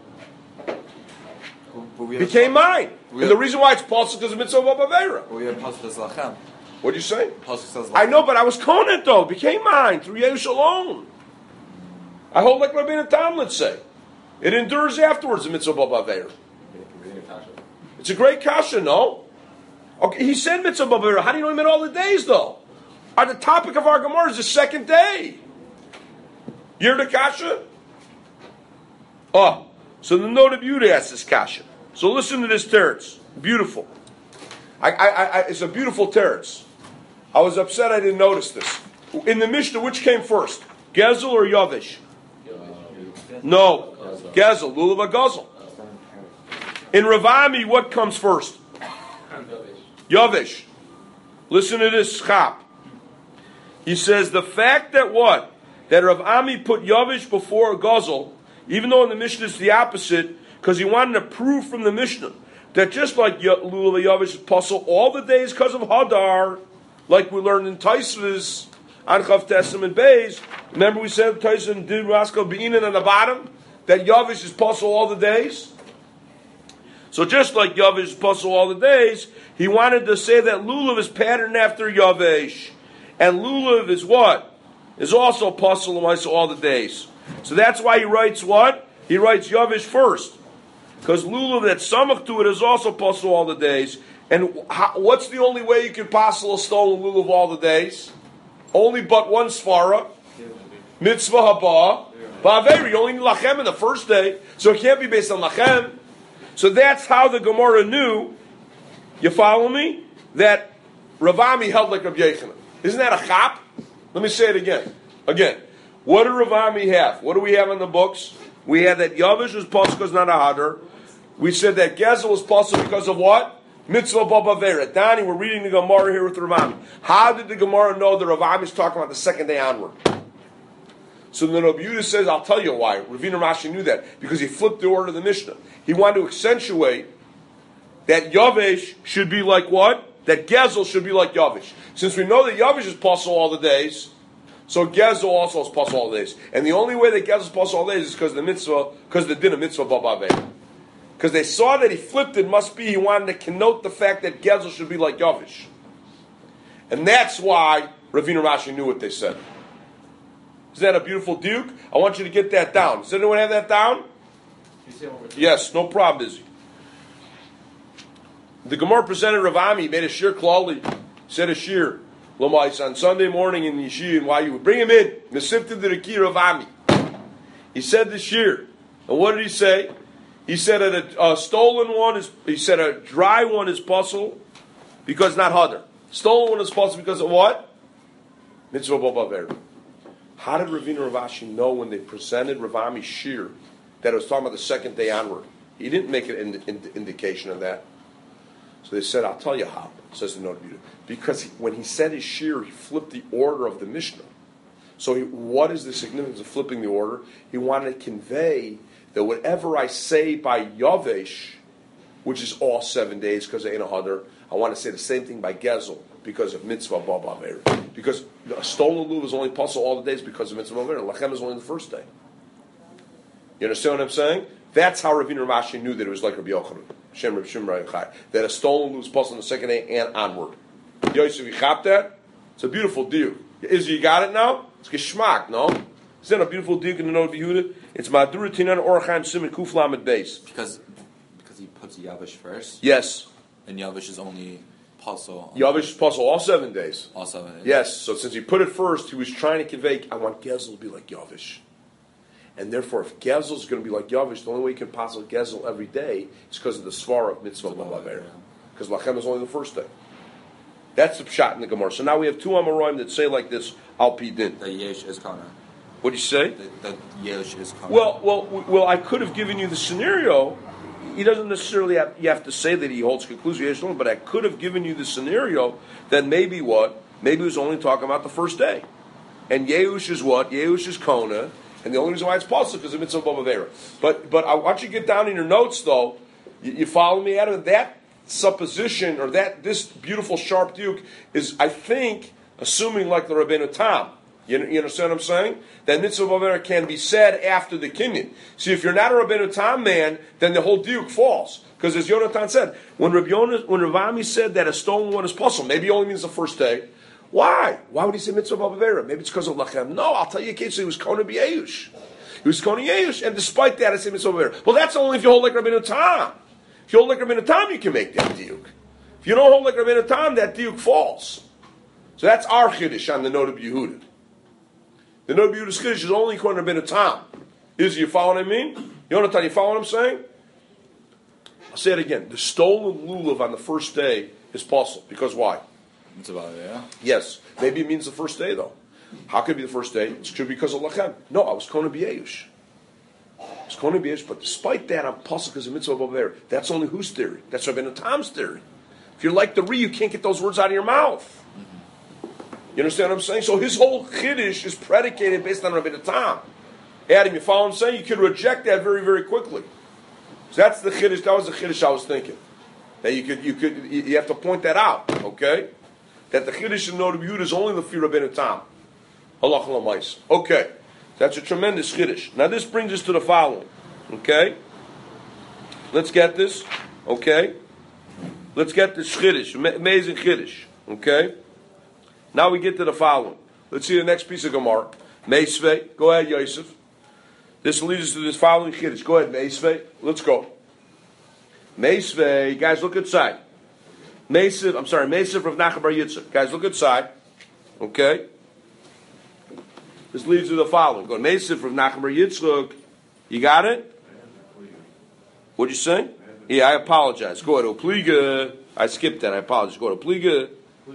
It became mine. And the reason why it's possible because of mitzvah b'avera. We have Pasuk says Lachem. What do you say? Pasuk says Lachem. I know, but I was koned though. It became mine through Yeush alone. I hold like Rabbeinu Tam, let's say. It endures afterwards the mitzvah b'avera. It's a great kasha, no? Okay, he said mitzvah b'avera. How do you know he meant all the days, though? Our, the topic of our Gemara is the second day. You're the kasha? Oh, so the note of Yehuda asks this kasha. So listen to this teretz. Beautiful. I, I, I, it's a beautiful teretz. I was upset I didn't notice this. In the Mishnah, which came first? Gezel or Yavish? No. Gezel. Lulav HaGazel. In Rav Ami, what comes first? Yavish. Listen to this chap. He says the fact that what? That Rav Ami put Yavish before Gazel, even though in the Mishnah it's the opposite, because he wanted to prove from the Mishnah that just like Lulav Yavish is possible all the days because of Hadar, like we learned in Taisvus, Anchav Tessim and Beis. Remember we said Taisvus did Raskal Be'inan on the bottom, that Yavish is possible all the days? So just like Yavish is possible all the days, he wanted to say that Lulav is patterned after Yavish. And lulav is what? Is also pasul l'maisa all the days. So that's why he writes what? He writes yavish first. Because lulav that samach to it is also pasul all the days. And how, what's the only way you can pasul a stolen lulav all the days? Only but one svara. Mitzvah haba. Ba'averi. You only need lachem in the first day. So it can't be based on lachem. So that's how the Gemara knew, you follow me? That Ravami held like Rabbi Yochanan. Isn't that a chap? Let me say it again. Again. What did Ravami have? What do we have in the books? We had that Yavish was possible because not a Hadar. We said that Gezel was possible because of what? Mitzvah Babavera. Danny, we're reading the Gemara here with Ravami. How did the Gemara know that Ravami is talking about the second day onward? So the Rabbi Yehuda says, I'll tell you why. Ravina Rashi knew that. Because he flipped the order of the Mishnah. He wanted to accentuate that Yavish should be like what? That Gezel should be like Yavish. Since we know that Yavish is possible all the days, so Gezel also is possible all the days. And the only way that Gezel is possible all the days is because the mitzvah, because the din of mitzvah babaveh. Because they saw that he flipped it, must be he wanted to connote the fact that Gezel should be like Yavish. And that's why Ravina Rashi knew what they said. Is that a beautiful duke? I want you to get that down. Does anyone have that down? Yes, no problem, Izzy. The Gemara presented Ravami, made a shir klali, said a shir, Lomais, on Sunday morning in Yeshua, and why you would bring him in, Mesifted the Reki Ravami. He said the shir. And what did he say? He said that a, a stolen one is, he said a dry one is puzzle because not hadar. Stolen one is puzzle because of what? Mitzvah Babaver. How did Ravina Ravashi know when they presented Ravami's shir that it was talking about the second day onward? He didn't make an ind- ind- indication of that. So they said, I'll tell you how, says the Noda B'Yehuda. Because he, when he said his shir, he flipped the order of the Mishnah. So he, what is the significance of flipping the order? He wanted to convey that whatever I say by Yavesh, which is all seven days because of Ein HaHadar, I want to say the same thing by Gezel because of Mitzvah Babaver. Because a stolen lulav is only possible all the days because of Mitzvah Babaver. Lachem is only the first day. You understand what I'm saying? That's how Ravina Rashi knew that it was like Rabbi Yochanan. Shem Reb Shimon Chai. That a stolen lulav is possible on the second day and onward. Yosef, you chop that? It's a beautiful deal. Is you got it now? It's geschmack, no? Is that a beautiful deal in the Noda B'Yehuda? It's Madura Tinan Orchaim Simon Kuf Lamed Beis. Because because he puts Yavish first? Yes. And Yavish is only puzzle. Yavish is puzzle all seven days. All seven days. Yes. So since he put it first, he was trying to convey, I want Gezel to be like Yavish. And therefore, if Gezel is going to be like Yavish, the only way you can puzzle Gezel every day is because of the Svara of Mitzvah Babaver. Because Lachem is only the first day. That's the pshat in the Gemara. So now we have two Amoraim that say like this, Al Pi Din. The Yesh is Kana. What do you say? The Yesh is Kana. Well, well, well. I could have given you the scenario. He doesn't necessarily have, you have to say that he holds conclusion, but I could have given you the scenario that maybe what? Maybe he was only talking about the first day. And Yehush is what? Yehush is Kona, and the only reason why it's possible is because of Mitzvah Bavavera. But but I want you to get down in your notes, though. You, you follow me, Adam? That supposition, or that this beautiful sharp duke, is, I think, assuming like the Rabbeinu Tam. You, you understand what I'm saying? That Mitzvah Bavera can be said after the Kinyan. See, if you're not a Rabbeinu Tam man, then the whole duke falls. Because as Yonatan said, when Rabbi Yonah, when Ravami said that a stolen one is possible, maybe he only means the first day. Why? Why would he say Mitzvah Bavera? Maybe it's because of Lachem. No, I'll tell you a case. He was Kona B'Yeush. He was Kona B'Yeush, and despite that, I say Mitzvah Bavera. Well, that's only if you hold like Rabbeinu Tam. If you hold like Rabbeinu Tam, you can make that duke. If you don't hold like Rabbeinu Tam, that duke falls. So that's our Chiddush on the Noda B'Yehuda. The Noda B'Yehuda's Chiddush is only according to Rabbeinu Tam. Is you follow what I mean? Yonatan, you follow what I'm saying? I'll say it again. The stolen lulav on the first day is possible. Because why? It's about it, yeah. Yes. Maybe it means the first day, though. How could it be the first day? It should be because of Lachem. No, I was Kona B'Yeush. I was Kona B'Yeush, but despite that, I'm possible because of Mitzvah Bavera. That's only whose theory? That's Rabbeinu Tam's theory. If you're like the Re, you can't get those words out of your mouth. You understand what I'm saying? So his whole Chiddush is predicated based on Rabbeinu Tam. Adam, you follow what I'm saying? You could reject that very, very quickly. So that's the Chiddush. That was the Chiddush I was thinking. That you could, you could, you have to point that out. Okay, that the Chiddush in Noda B'Yehuda is only the fear of Rabbeinu Tam. Halach l'mais. Okay, that's a tremendous Chiddush. Now this brings us to the following. Okay, let's get this. Okay, let's get this Chiddush. Amazing Chiddush. Okay. Now we get to the following. Let's see the next piece of Gemara. Meisvei. Go ahead, Yosef. This leads us to this following chiddush. Go ahead, Meisvei. Let's go. Meisvei. Guys, look inside. Meisiv. I'm sorry, Meisiv Rav Nachman Bar Yitzchak. Guys, look inside. Okay. This leads to the following. Go Meisiv Rav Nachman Bar Yitzchak. You got it? What'd you say? Yeah, I apologize. Go ahead, Opliga. I skipped that. I apologize. Go ahead, Opliga.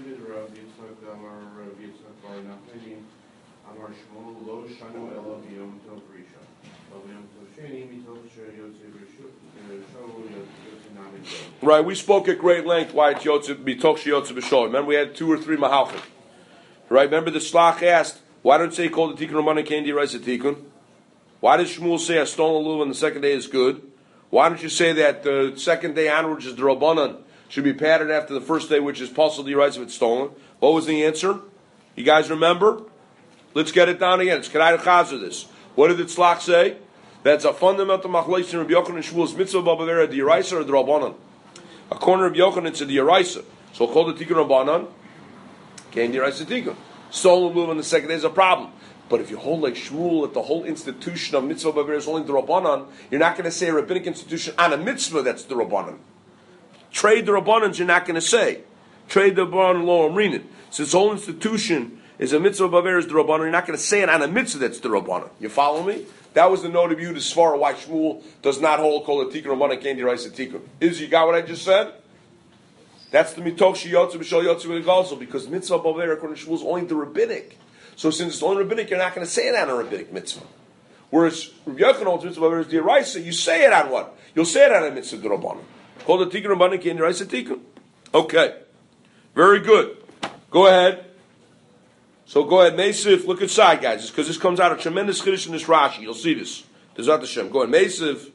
Right, we spoke at great length why it's Yotze Mitoch Sheyotze B'Shol. Remember, we had two or three Mahalchim. Right, remember the Slach asked, why don't you say call the Tikkun Ramana Kendi Rice a Tikkun? Why does Shmuel say a stolen lulav on the second day is good? Why don't you say that the second day onwards is the Rabbanan should be patterned after the first day, which is possible the rice if it's stolen? What was the answer? You guys remember? Let's get it down again. It's Kedai Chazer this. What did the Tzlach say? That's a fundamental machlokes in Rabbi Yochanan and Shmuel's mitzvah b'avera the Yeraisa or the Rabbanan. According to Rabbi Yochanan, it's the Yeraisa. So called the Tikkun Rabbanan, came the Yeraisa Tikkun. Stolen lulav on the second day is a problem. But if you hold like Shmuel that the whole institution of mitzvah b'avera is only the Rabbanan, you're not going to say a rabbinic institution on a mitzvah that's the Rabbanan. Trade the Rabbanans, you're not going to say. Trade the Rabbanan law Amrinin. Since the whole institution is a mitzvah b'avera is the Rabbanan, you're not going to say it on a mitzvah that's the Rabbanan. You follow me? That was the note of you as far as why Shmuel does not hold kol a tikkun Rabbanan can't rice a tikkun. Is you got what I just said? That's the mitoch sheyotze b'shol yotze v'legalzel because mitzvah b'avera according to Shmuel is only the rabbinic. So since it's only rabbinic, you're not going to say it on a rabbinic mitzvah. Whereas Rabbi Yochanan holds mitzvah b'avera is the Yeraisa, you say it on what? You'll say it on a mitzvah Rabbanan. Kol the tikkun Rabbanan can't rice a tikkun. Okay, very good. Go ahead. So go ahead, Meisiv, look inside, guys, because this comes out a tremendous chiddush in this Rashi. You'll see this. D'ezrat Hashem. Go ahead, Meisiv.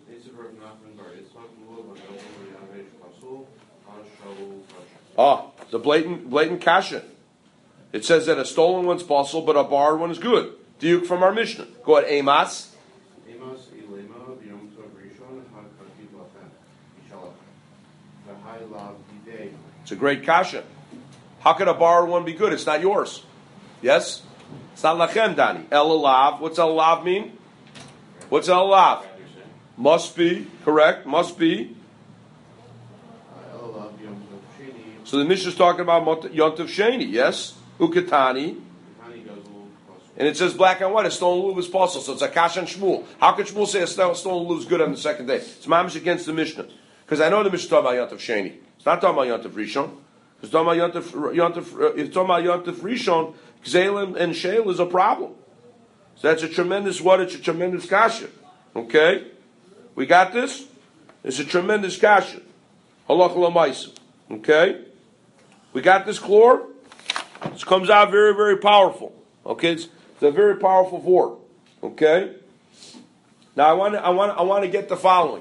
Ah, it's a blatant, blatant kasha. It says that a stolen one's possible, but a borrowed one is good. Diuk from our Mishnah. Go ahead, Amos. It's a great kasha. How could a borrowed one be good? It's not yours. Yes? It's not lachem, Dani. El alav. What's el alav mean? What's el alav? Must be. Correct. Must be. So the Mishnah is talking about Yontav Sheni. Yes? Uketani. And it says black and white. A stolen lulav is possible. So it's a kash and Shmuel. How could Shmuel say a stolen lulav is good on the second day? It's mamish against the Mishnah. Because I know the Mishnah is talking about Yontav Sheni. It's not talking about Yontav Rishon. It's talking about Yontav, Yontav, it's talking about Yontav Rishon. Gzelim and Sheil is a problem. So that's a tremendous what? It's a tremendous kasha. Okay? We got this? It's a tremendous kasha. Halach l'maisa. Okay? We got this chlor? This comes out very, very powerful. Okay? It's, it's a very powerful vort. Okay? Now I want to I want I want to get the following.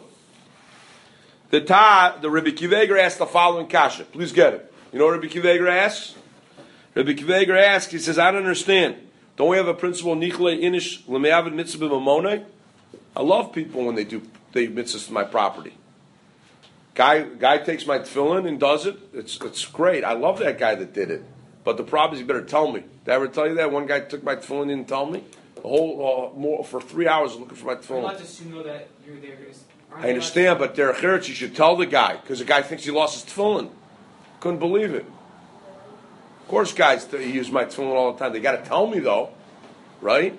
The Ta, the Rebbe Akiva Eiger asked the following kasha. Please get it. You know what Rebbe Akiva Eiger asks? Rebbe Akiva Eiger asks, he says, I don't understand. Don't we have a principle, Nichle Inish L'me'avid mitzvah b'mamoneh? I love people when they do they mitzvahs to my property. Guy guy takes my tefillin and does it. It's it's great. I love that guy that did it. But the problem is, you better tell me. Did I ever tell you that? One guy took my tefillin and didn't tell me. The whole uh, more for three hours looking for my tefillin. I'm not just to know that you're there. I understand, but Derech Eretz, you should tell the guy because the guy thinks he lost his tefillin. Couldn't believe it. Of course, guys use my tefillin all the time. They got to tell me though, right?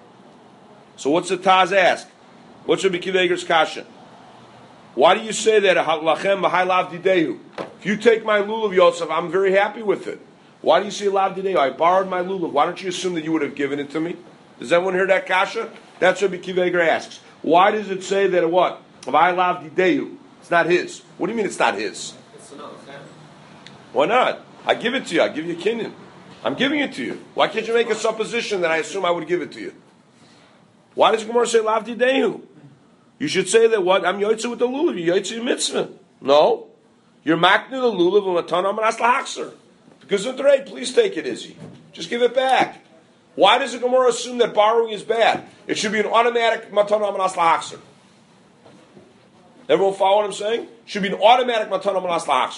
So what's the Taz ask? What's Rebbe Akiva Eiger's kasha? Why do you say that? Lachem b'hai lav didehu. If you take my lulav, Yosef, I'm very happy with it. Why do you say lav didehu? I borrowed my lulav. Why don't you assume that you would have given it to me? Does anyone hear that kasha? That's what Rebbe Akiva Eiger asks. Why does it say that what? B'hai lav didehu. It's not his. What do you mean it's not his? It's another thing. Why not? I give it to you. I give you a kinyan. I'm giving it to you. Why can't you make a supposition that I assume I would give it to you? Why does Gemara say lav didehu? You should say that what? I'm yoytze with the lulav. You're yoytze mitzvah. No. You're makne the lulav and matana manas lahakser. Because of the rate, please take it, Izzy. Just give it back. Why does the Gemara assume that borrowing is bad? It should be an automatic matana manas lahakser. Everyone follow what I'm saying? It should be an automatic matana manas lahakser.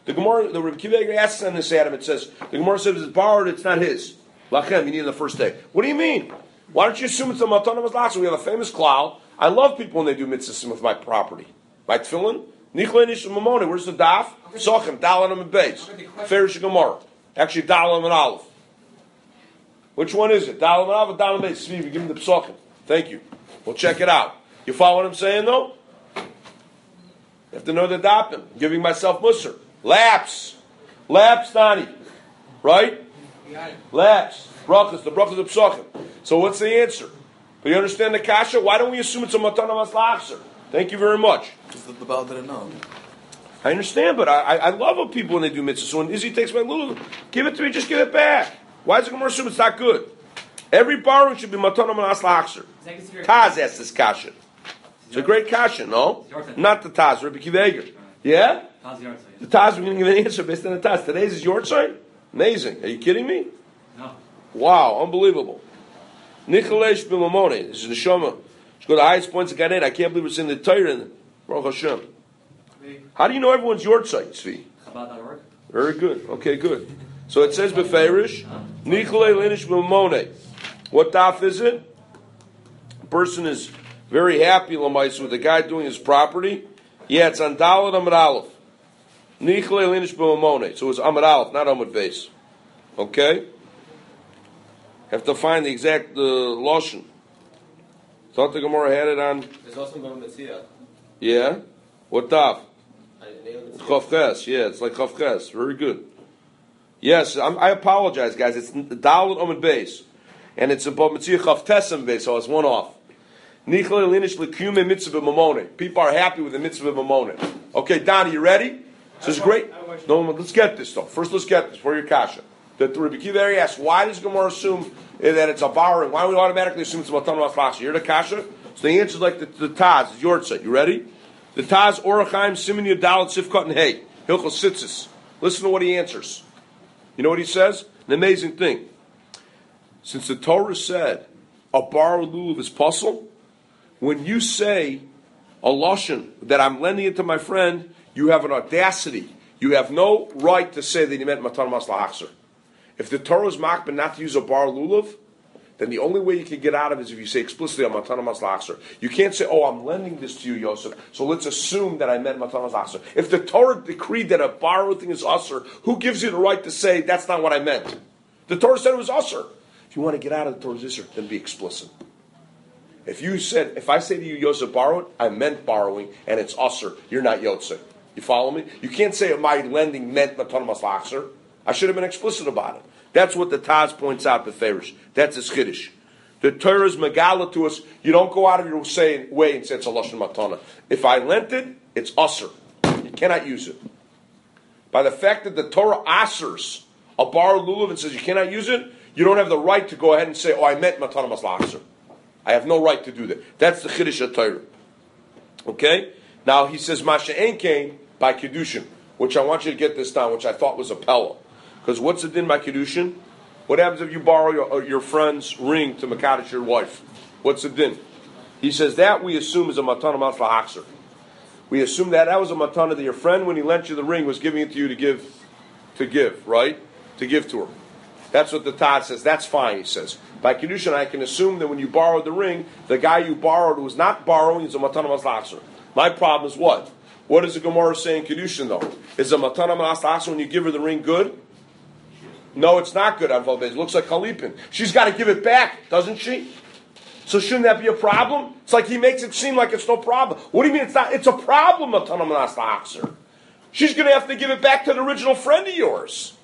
The Gemara, the Rebbe Kiva Eiger asks on this Adam. It says the Gemara says it's borrowed. It's not his. Lachem, you need it the first day. What do you mean? Why don't you assume it's a matana maslachser? We have a famous klal. I love people when they do mitzvahs with my property. My tefillin, nichle nish mamone. Where's the daf? Sochem, dalan and beis. Ferish Gemara. Actually, dalan and aleph. Which one is it? Dalan and aleph, dalan and beis. Steve, give me the psochem. Thank you. We'll check it out. You follow what I'm saying, though? You have to know the dapim. I'm giving myself musr. Laps. Laps, Donnie. Right? Laps. Brachas. The brachas of psachim. So what's the answer? Do you understand the kasha? Why don't we assume it's a matana maslachser? Thank you very much. Because the, the Baal didn't know. I understand, but I, I, I love when people when they do mitzvahs. So when Izzy takes my little, give it to me, just give it back. Why is the Gemara assume it's not good? Every borrowing should be matana maslachser. Taz asked this kasha. It's a great kasha, no? Not the Taz, Rebbe Kiva Eiger. Yeah? The Taz, we're going to give an answer based on the Taz. Today's is your sign? Amazing. Are you kidding me? No. Wow, unbelievable. Nicholesh b'mamone. This is the Shema. Should go to the highest points of Ganeda. I can't believe it's in the Torah in Baruch Hashem. How do you know everyone's your site, Tzvi? Very good. Okay, good. So it says b'feirish, Nicholei linish b'mamone. What daf is it? A person is very happy, Lamais, with the guy doing his property. Yeah, it's on Dalet Amud Aleph. Nichle Linish B'Mamone. So it's Amud Aleph, not Amud Beis. Okay? Have to find the exact uh, Lashon. Thought the Gemara had it on. There's also Bava Metzia. Yeah? What daf? It's Chav Ches. Yeah, it's like Chav Ches. Very good. Yes, I'm, I apologize, guys. It's Dalet Amud Beis. And it's a Bava Metzia Chav Tesem Beis, so it's one off. People are happy with the mitzvah of mamone. Okay, Donnie, you ready? This is great. No, let's get this though. First, let's get this for your kasha. The Rebbe Kiva Eiger asks, why does Gemara assume that it's a borrowing? Why do we automatically assume it's a matana maslachser? You're the kasha. So the answer is like the, the Taz. It's your set. You ready? The Taz Orachaim Simin Yudalit Sifkat and Hey Hilchos Sitzis. Listen to what he answers. You know what he says? An amazing thing. Since the Torah said a borrowed lulav is puzzle. When you say a lashon that I'm lending it to my friend, you have an audacity. You have no right to say that you meant matan maslachser. If the Torah is makbid not to use a bar lulav, then the only way you can get out of it is if you say explicitly a matan maslachser. You can't say, "Oh, I'm lending this to you, Yosef, so let's assume that I meant matan maslachser." If the Torah decreed that a borrowed thing is usher, who gives you the right to say that's not what I meant? The Torah said it was usher. If you want to get out of the Torah's usher, then be explicit. If you said, if I say to you, Yosef borrowed, I meant borrowing, and it's usher, you're not Yosef. You follow me? You can't say my lending meant matan maslachser. I should have been explicit about it. That's what the Taz points out, Beferish. That's his chiddush. The Torah is megala to us. You don't go out of your say, way and say it's a lashon matana. If I lent it, it's usher. You cannot use it. By the fact that the Torah asers a bar lulav and says you cannot use it, you don't have the right to go ahead and say, oh, I meant matana maslachser. I have no right to do that. That's the Chiddush of Torah. Okay? Now he says, Masha Ein Kain by Kiddushin, which I want you to get this down, which I thought was a Pella. Because what's the din by Kiddushin? What happens if you borrow your, your friend's ring to Mekadosh your wife? What's the din? He says that we assume is a matana maslachser. We assume that that was a matana that your friend, when he lent you the ring, was giving it to you to give, to give, right? To give to her. That's what the Taz says. That's fine, he says. By Kiddushin, I can assume that when you borrowed the ring, the guy you borrowed was not borrowing, is a matana maslachser. My problem is what? What does the Gemara say in Kiddushin, though? Is a matana maslachser when you give her the ring good? No, it's not good on Valbez. It looks like Kalipin. She's got to give it back, doesn't she? So shouldn't that be a problem? It's like he makes it seem like it's no problem. What do you mean it's not? It's a problem, matana maslachser. She's going to have to give it back to the original friend of yours.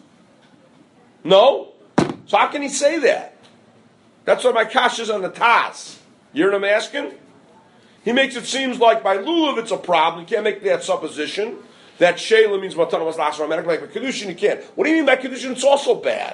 No? So how can he say that? That's why my kash is on the Taz. You hear what I'm asking? He makes it seem like by lulav it's a problem. You can't make that supposition. That shayla means matana maslachser. Like by Kiddushin you can't. What do you mean by Kiddushin it's also bad?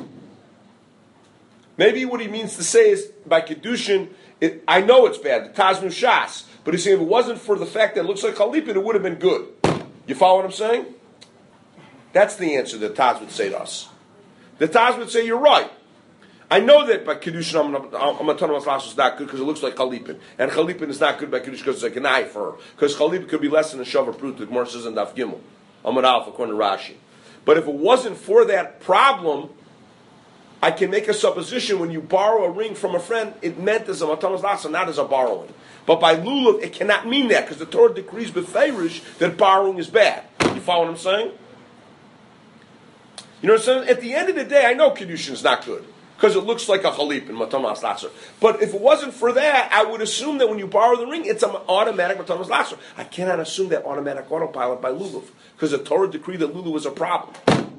Maybe what he means to say is by Kiddushin, it, I know it's bad. The Taz Nushas. But he's saying if it wasn't for the fact that it looks like Chalipin, it would have been good. You follow what I'm saying? That's the answer that Taz would say to us. The Taz would say, you're right. I know that by Kiddushin, Matana Maslachser is not good because it looks like Chalipin. And Chalipin is not good by Kiddushin because it's like an eye for her. Because Chalipin could be less than a shavar prut, the Gemara says in Daf Gimel. Amud Aleph, according to Rashi. But if it wasn't for that problem, I can make a supposition when you borrow a ring from a friend, it meant as a matamas lasa, not as a borrowing. But by lulav, it cannot mean that because the Torah decrees b'feirish that borrowing is bad. You follow what I'm saying? You know what I'm saying? At the end of the day, I know Kedushin is not good because it looks like a chalip in matamas lasa. But if it wasn't for that, I would assume that when you borrow the ring, it's an automatic matamas lasa. I cannot assume that automatic autopilot by lulav because the Torah decreed that lulav was a problem.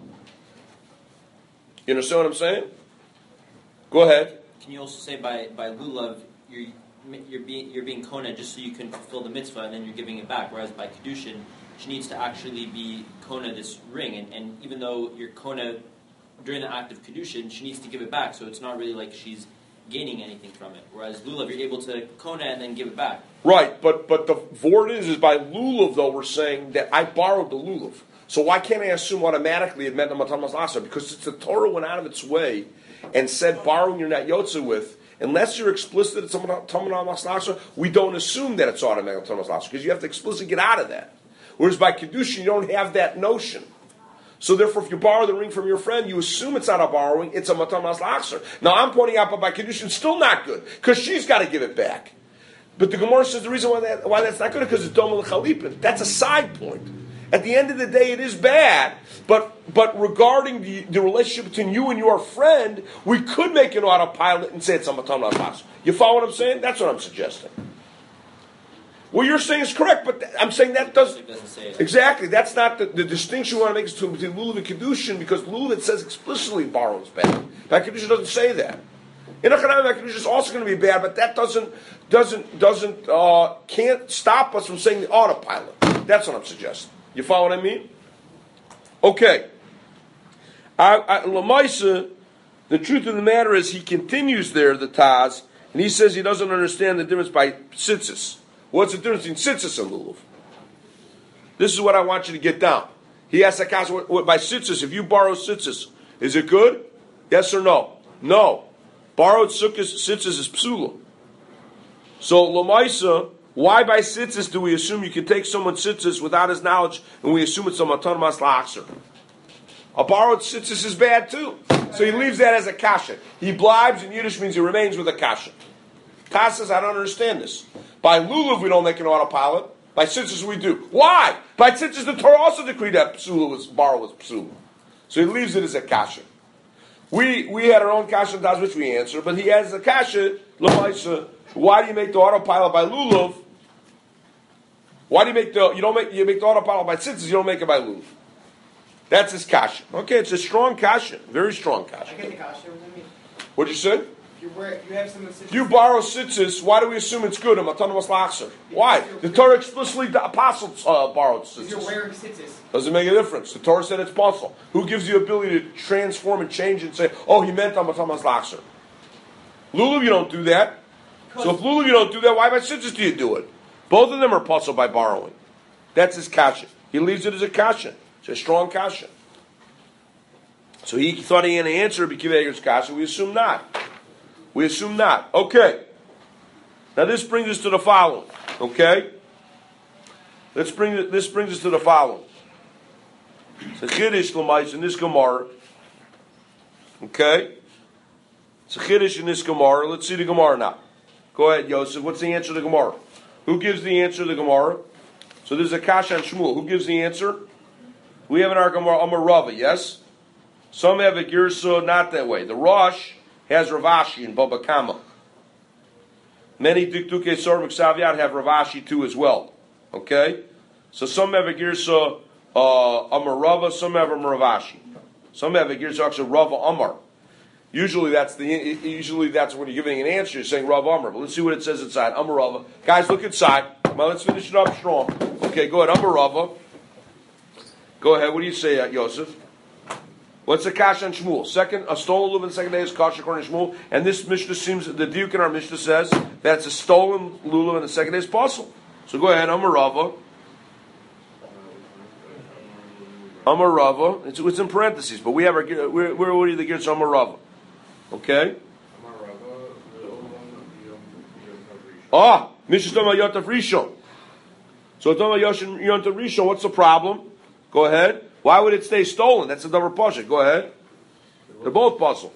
You understand what I'm saying? Go ahead. Can you also say by by lulav you're you're being you're being kona just so you can fulfill the mitzvah and then you're giving it back, whereas by kedushin she needs to actually be kona this ring, and, and even though you're kona during the act of kedushin, she needs to give it back, so it's not really like she's gaining anything from it. Whereas lulav, you're able to kona and then give it back. Right, but but the word is is by lulav though we're saying that I borrowed the lulav. So why can't I assume automatically it meant the matamas lasa? Because it's the Torah went out of its way and said borrowing you're not yotze with, unless you're explicit it's matamas lasa, we don't assume that it's automatic matamas lasa because you have to explicitly get out of that. Whereas by kedushin you don't have that notion. So therefore, if you borrow the ring from your friend, you assume it's not a borrowing; it's a matamas lasa. Now I'm pointing out, but by kedushin still not good because she's got to give it back. But the Gemara says the reason why that why that's not good is because it's doma l'chalipin. That's a side point. At the end of the day, it is bad, but but regarding the, the relationship between you and your friend, we could make an autopilot and say it's a matamas lasa. You follow what I'm saying? That's what I'm suggesting. What you're saying is correct, but th- I'm saying that doesn't... It doesn't say it. Exactly. That's not the, the distinction we want to make between, between lulav and kedushin, because lulav, it says explicitly borrows bad. But kedushin doesn't say that. In a chanami, kedushin is also going to be bad, but that doesn't, doesn't, doesn't, uh, can't stop us from saying the autopilot. That's what I'm suggesting. You follow what I mean? Okay. Lamaisa, the truth of the matter is he continues there, the Taz, and he says he doesn't understand the difference by tzitzis. What's the difference between tzitzis and lulav? This is what I want you to get down. He asks the kasha, what, what, by tzitzis, if you borrow tzitzis, is it good? Yes or no? No. Borrowed tzitzis is psula. So, Lamaisa, why by tzitzis do we assume you can take someone's tzitzis without his knowledge and we assume it's a matamas la'achser? A borrowed tzitzis is bad too. So he leaves that as a kasha. He blibes in Yiddish means he remains with a kasha. Taz says, I don't understand this. By lulav we don't make an autopilot. By tzitzis we do. Why? By tzitzis the Torah also decreed that psula was borrow was psula. So he leaves it as a kasha. We we had our own kasha Taz which we answer, but he has a kasha, l'maisa. Why do you make the autopilot by lulav? Why do you make the you don't make you make the autopilot by tzitzis? You don't make it by lulav. That's his kasha. Okay, it's a strong kasha, very strong kasha. I get the kasha. What does that mean? What'd you say? If you, wear, you have some If you borrow tzitzis, why do we assume it's good? Why? The Torah explicitly, the apostles uh, borrowed If you're tzitzis. wearing tzitzis. Doesn't make a difference. The Torah said it's possible. Who gives you the ability to transform and change and say, oh, he meant on Matamas Lachser? Lulav, you don't do that. So if Lulav, you don't do that, why by tzitzis do you do it? Both of them are possible by borrowing. That's his kasha. He leaves it as a kasha. It's a strong kasha. So he thought he had an answer to Kiva Eger's kasha. We assume not. We assume not. Okay. Now this brings us to the following. Okay. Let's bring this brings us to the following. It's a chiddush l'mais in this Gemara. Okay. It's a chiddush in this Gemara. Let's see the Gemara now. Go ahead, Yosef. What's the answer to the Gemara? Who gives the answer to the Gemara? So there's a kasha on Shmuel. Who gives the answer? We have in our Gemara Amar Rava. Yes. Some have a girsa not that way. The Rosh has Ravashi and Baba Kama. Many Dikduke Sor Meksaviat have Ravashi too as well. Okay? So some have a Girsa uh, Amar Rava, some have a Ravashi. Some have a Girsa actually Rava Amar. Usually that's the usually that's when you're giving an answer, you're saying Rava Amar. But let's see what it says inside. Amar Rava. Guys, look inside. Come on, let's finish it up strong. Okay, go ahead. Amar Rava. Go ahead. What do you say, uh, Yosef? What's the kasha on Shmuel? Second, a stolen lulav in the second day is kasha according to Shmuel. And this Mishnah seems, the diuk in our Mishnah says that it's a stolen lulav in the second day is possible. So go ahead, Amar Rava. Amar Rava. It's, it's in parentheses, but we have our, we're, we're already the gears Amar Rava. Okay? Ah, Mishnah talking about Yotav Rishon. So talking about Yotav Rishon, what's the problem? Go ahead. Why would it stay stolen? That's a double pasha. Go ahead. They're both puzzle.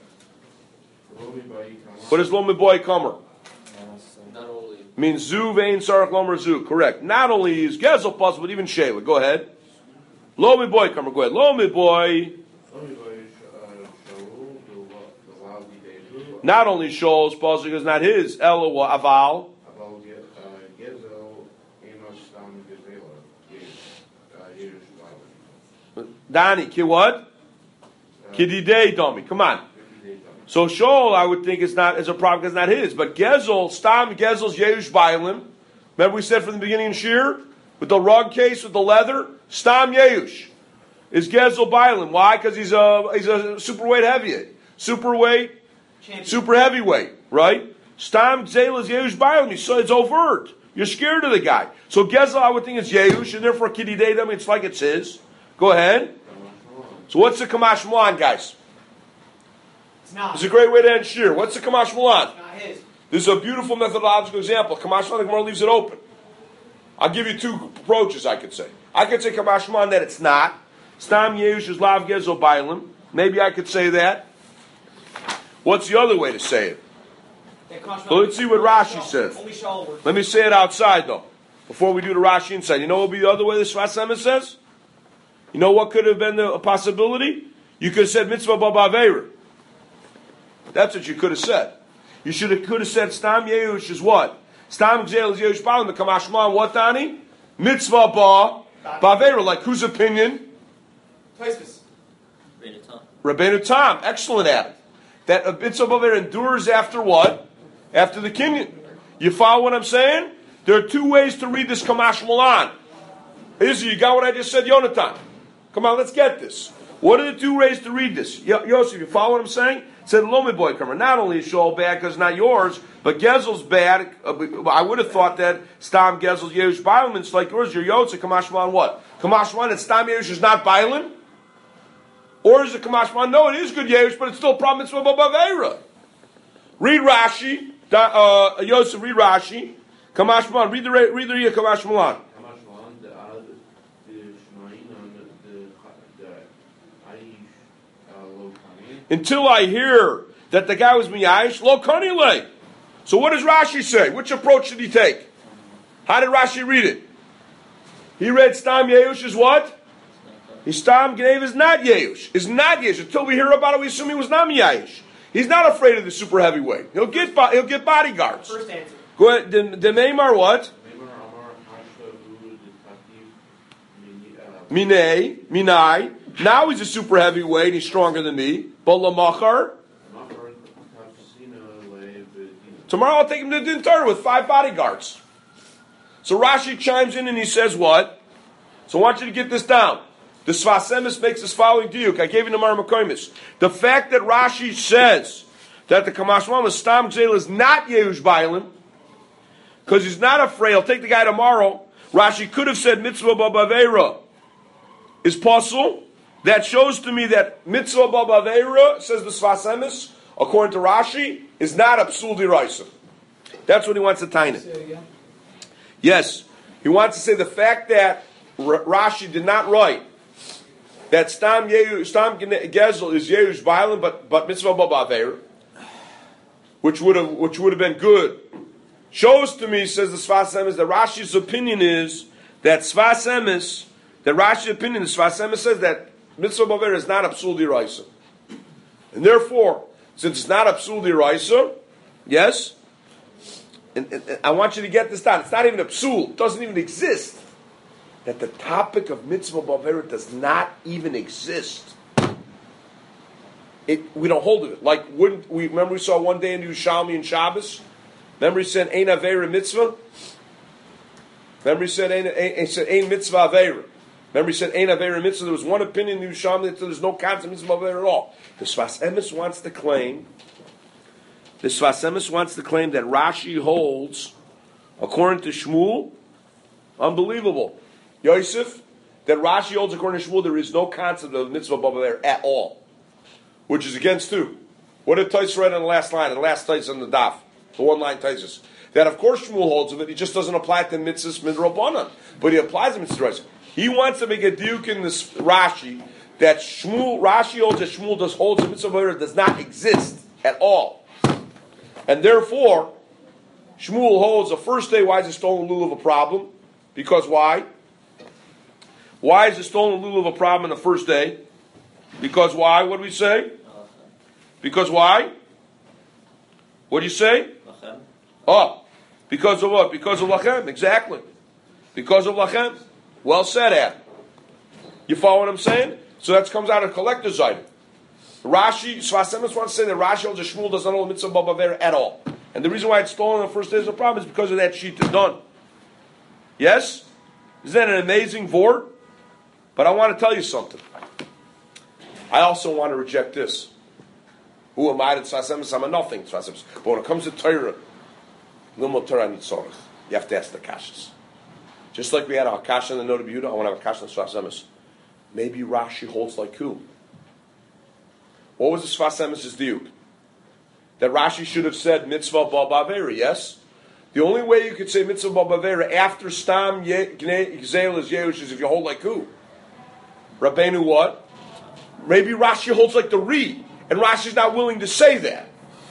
What is Lomi Boy Comer? Not only. Means Zu Vein Sarach Lomer Zu. Correct. Not only is Gezel puzzle, but even Shayla. Go ahead. Lomi Boy Comer. Go ahead. Lomi Boy. Not only Shoal's puzzle because not his. Elo Aval. Dani, ki what? Kididei Domi. Come on. So Shoal, I would think, is not is a problem because it's not his. But Gezel, Stam Gezel's Yehush Bailim. Remember we said from the beginning in Shir? With the rug case, with the leather? Stam Yehush. Is Gezel Bailim. Why? Because he's a he's a superweight heavyweight. Superweight, Champion. Super heavyweight, right? Stam Gezel is Yehush Bailim. So it's overt. You're scared of the guy. So Gezel, I would think, is Yehush, and therefore Kididei Domi, it's like it's his. Go ahead. So what's the Kamash Milan, guys? It's not. It's a great way to end Shir. What's the Kamash Milan? It's not his. This is a beautiful methodological example. Kamash Milan, the Gemara leaves it open. I'll give you two approaches, I could say. I could say Kamash Milan that it's not. Stam Yehush is Lav Gezel Bailim. Maybe I could say that. What's the other way to say it? So let's see what Rashi says. Only Shaul works. Let me say it outside, though, before we do the Rashi inside. You know what would be the other way the Sfas Emes says? You know what could have been the, a possibility? You could have said mitzvah b'baveira. That's what you could have said. You should have could have said stam yehush is what? Stam gzeil is yehush ba'alim. The kamashman what, Dani? Mitzvah ba baveira. Like whose opinion? Tosfos. Rabbeinu Tam. Rabbeinu Tam. Excellent at it. That a mitzvah b'baveira endures after what? After the kinyan. You follow what I'm saying? There are two ways to read this Kamash Milan. Izzy, you got what I just said, Yonatan? Come on, let's get this. What are the two ways to read this? Yosef, you follow what I'm saying? It said Lomi Boy Comer. Not only is Shaul bad because it's not yours, but Gezel's bad. I would have thought that Stam Gezel's Yehush Bailim, it's like yours, your Yotze, Kamashman what? Kamashman that Stam Yehush is not Bailim? Or is it Kamashman? No, it is good Yehush, but it's still problem mitzvah b'baveira. Read Rashi. Uh, Yosef, read Rashi. Kamashman, read the read the read Kamashman. Until I hear that the guy was miyayish, lo kanile. So what does Rashi say? Which approach did he take? How did Rashi read it? He read Stam Yehush is what? He Stam Gnev is not Yehush. Is not Yehush. Until we hear about it, we assume he was not miyayish. He's not afraid of the super heavyweight. He'll get he'll get bodyguards. First answer. Go ahead. The, the Neymar what? Minay, Minai. Now he's a super heavyweight. He's stronger than me. But Lamachar. Tomorrow I'll take him to Din Torah with five bodyguards. So Rashi chimes in and he says what? So I want you to get this down. The Sfas Emes makes this following diuk. I gave you the Mar Makoimis. The fact that Rashi says that the Kamashman with Stam Gzeil is not Yehush Bailim, because he's not afraid, I'll take the guy tomorrow. Rashi could have said mitzvah b'baveira is possible. That shows to me that mitzvah b'baveira, says the Sfas Emes, according to Rashi, is not a psul d'iraisa. That's what he wants to tie it. Yes, he wants to say the fact that R- Rashi did not write that Stam Yehu, Stam Gezel is Yehush Bailim, but but mitzvah b'baveira, which would have which would have been good, shows to me, says the Sfas Emes, that Rashi's opinion is that Sfas Emes, that Rashi's opinion, the Sfas Emes says that mitzvah b'baveira is not a psul d'iraisa, and therefore, since it's not a psul d'iraisa, yes, and, and, and I want you to get this down. It's not even a psul; it doesn't even exist. That the topic of mitzvah b'baveira does not even exist. It, we don't hold it. Like, wouldn't we? Remember, we saw one day in Yerushalmi and Shabbos. Remember, he said "Ein aveira mitzvah." Remember, he said "Ein, ein, ein, said, ein mitzvah aveira." Remember, he said "Ein aveira mitzvah." There was one opinion in Yerushalmi that there's no concept of mitzvah aveira at all. The Sfas Emes wants to claim. The Sfas Emes wants to claim that Rashi holds, according to Shmuel, unbelievable. Yosef, that Rashi holds according to Shmuel, there is no concept of mitzvah b'baveira at all, which is against who? What did Tais write on the last line, the last Tais on the daf, the one line Taisus? That of course Shmuel holds of it, he just doesn't apply it to mitzvahs midrabanan, but he applies it to mitzvahs. He wants to make a diuk in this Rashi that Shmuel, Rashi holds that Shmuel does holds the mitzvah b'avera does not exist at all. And therefore, Shmuel holds the first day, why is the stolen lulav a problem? Because why? Why is the stolen lulav a problem on the first day? Because why? What do we say? Because why? What do you say? Lachem. Oh, because of what? Because of lachem, exactly. Because of lachem. Well said, Adam. You follow what I'm saying? So that comes out of collector's item. Rashi, Sfas Emes wants to say that Rashi holds that Shmuel does not hold mitzvah b'avera at all. And the reason why it's stolen on the first day is a problem is because of that sheet is done. Yes? Isn't that an amazing vort? But I want to tell you something. I also want to reject this. Who am I to Sfas Emes? I'm a nothing Sfas Emes. But when it comes to Torah, Limud Torah Nitzorach, you have to ask the kashas. Just like we had a kasha in the Noda B'Yehuda, I want to have a kasha in Sfas Emes. Maybe Rashi holds like who? What was the Sfas Emes' diuk? That Rashi should have said mitzvah b'avera, yes? The only way you could say mitzvah b'avera after stam gzeil is yeush is if you hold like who? Rabbeinu what? Maybe Rashi holds like the re, and Rashi's not willing to say that.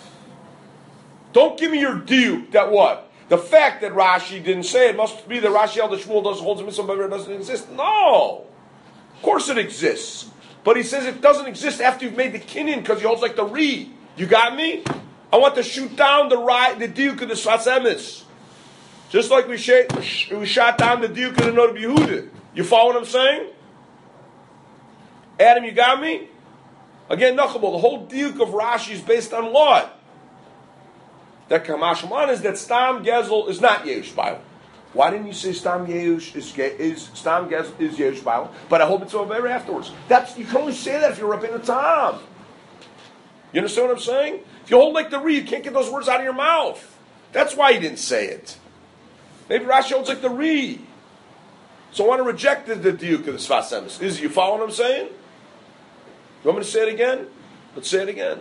Don't give me your diuk that what? The fact that Rashi didn't say it must be that Rashi held that Shmuel doesn't hold mitzvah b'avera doesn't exist. No! Of course it exists. But he says it doesn't exist after you've made the kinyan because he holds like the re. You got me? I want to shoot down the right, the diuk of the Sfas Emes. Just like we, sh- we shot down the diuk of the Noda B'Yehuda. You follow what I'm saying? Adam, you got me? Again, Nachabal, the whole diuk of Rashi is based on what? That Kamashman is that Stam Gezel is not Yehush Bible. Why didn't you say Stam Yehush is, is Stam Gezel is Yehush Bible? But I hope it's over afterwards. That's you can only say that if you're Rabbeinu Tam. You understand what I'm saying? If you hold like the re, you can't get those words out of your mouth. That's why he didn't say it. Maybe Rashi holds like the re. So I want to reject the, the diuk of the Sfas Emes. Is you follow what I'm saying? You want me to say it again? Let's say it again.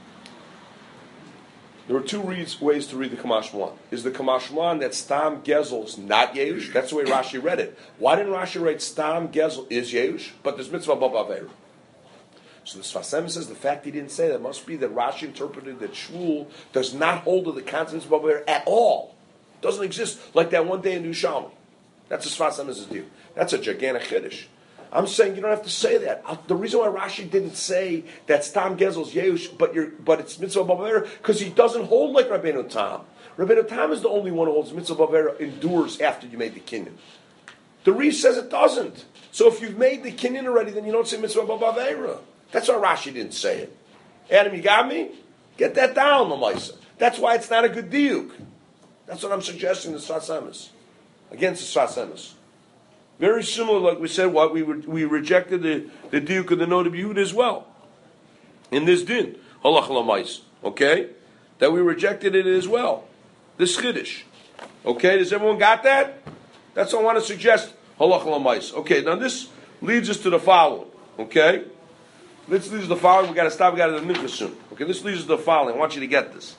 There are two reads, ways to read the Kamashman. Is the Kamashman that Stam Gezel is not Yehush? That's the way Rashi read it. Why didn't Rashi write Stam Gezel is Yehush, but there's mitzvah b'avera? So the Sfas Emes says the fact he didn't say that must be that Rashi interpreted that Shmuel does not hold to the concept of b'avera at all. Doesn't exist like that one day in Yerushalmi. That's the Sfas Emes' view. That's a gigantic chiddush. I'm saying you don't have to say that. The reason why Rashi didn't say that Stam Gezel's Yehush, but you're, but it's mitzvah b'avera, because he doesn't hold like Rabbeinu Tam. Rabbeinu Tam is the only one who holds mitzvah b'avera endures after you made the kinyan. The Re says it doesn't. So if you've made the kinyan already, then you don't say mitzvah b'avera. That's why Rashi didn't say it. Adam, you got me? Get that down, Lamaisa. That's why it's not a good diuk. That's what I'm suggesting to Sfas Emes. Against the Sfas Emes. Very similar, like we said, what we re- we rejected the, the diuk of the Noda B'Yehuda as well. In this din. Halach Lamais. Okay? That we rejected it as well. This chiddush. Okay? Does everyone got that? That's what I want to suggest. Halach Lamais. Okay, now this leads us to the following. Okay? This leads us to the following. We've got to stop. We've got to do the mincha soon. Okay, this leads us to the following. I want you to get this.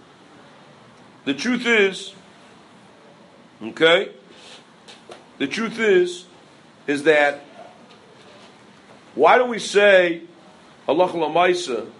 The truth is, okay, the truth is, is that, why don't we say, halacha l'maisa,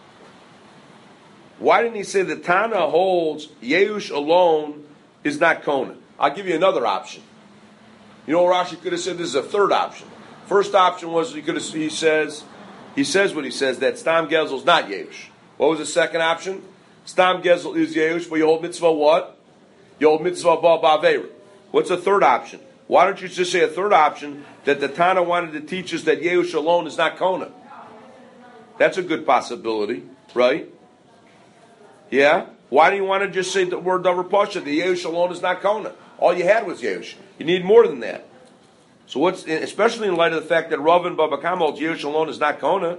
why didn't he say the Tana holds Yehush alone is not Kona? I'll give you another option. You know, Rashi could have said this is a third option. First option was he could have, he says, he says what he says, that Stam Gezel is not Yehush. What was the second option? Stam Gezel is Yehush, but you hold mitzvah what? You hold mitzvah ba'avera. What's the third option? Why don't you just say a third option, that the Tana wanted to teach us that Yehush alone is not Kona? That's a good possibility, right? Yeah? Why do you want to just say the word Davar Pasha, the Yehush alone is not Kona? All you had was Yehush. You need more than that. So what's, especially in light of the fact that Rav and Baba Kama holds Yehush alone is not Kona.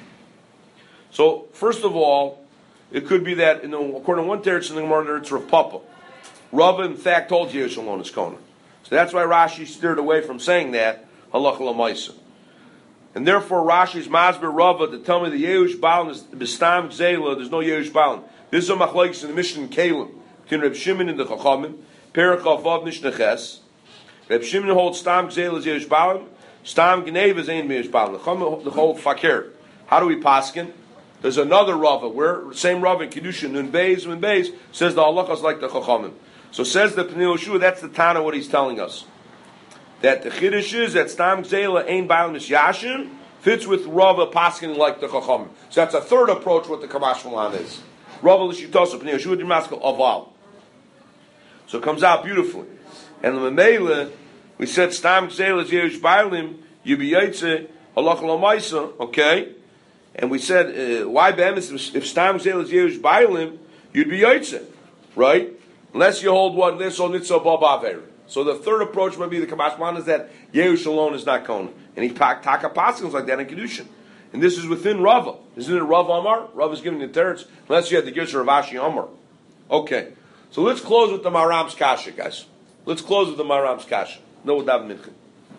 So, first of all, it could be that, in the, according to one teretz in the Gemara, it's Rav Papa. Rav, in fact, told Yehush alone is Kona. So that's why Rashi steered away from saying that, halacha l'maisa. And therefore, Rashi's Masber Rava to tell me the Yehush Balan is Bistam Gzela, there's no Yehush Balan. This is a machlokes in the Mishnah in Kalim, between Reb Shimon and the Chachamim, Perach Avav Mishnah Ches. Reb Shimon holds Stam Gzela is Yehush Balan, Stam Gneva is ein mishbal. The whole fakir. How do we paskin? There's another Rava where same Rava in Kedushin Nun Beis Nun Beis says the halachas like the Chachamim. So says the Pnei Yehoshua, that's the Tana what he's telling us. That the Chiddush is that Stam Gzela ein Baal Misyashim fits with Rava paskin like the Chachamim. So that's a third approach what the Kamash Malan is. Rava l'shitosa Pnei Yehoshua Dimaskel Aval. So it comes out beautifully. And the Memele, we said Stam Gzela is Yehush Bailim Yubi Yaitze Halach Lamaisa. Okay. And we said, uh, why be'emes, if Stam Gzela is Yehush Bailim, you'd be Yaitze, right? Unless you hold what this or Nitzah Babaver. So the third approach might be the Kamashman is that Yehush alone is not Kona. And he taka paskins like that in Kedushin. And this is within Rava. Isn't it Rav Amar? Rav is giving the teretz, unless you had the Gersh of Rashi Amar. Okay. So let's close with the Maram's Kasha, guys. Let's close with the Maram's Kasha. No with Dav Mincha.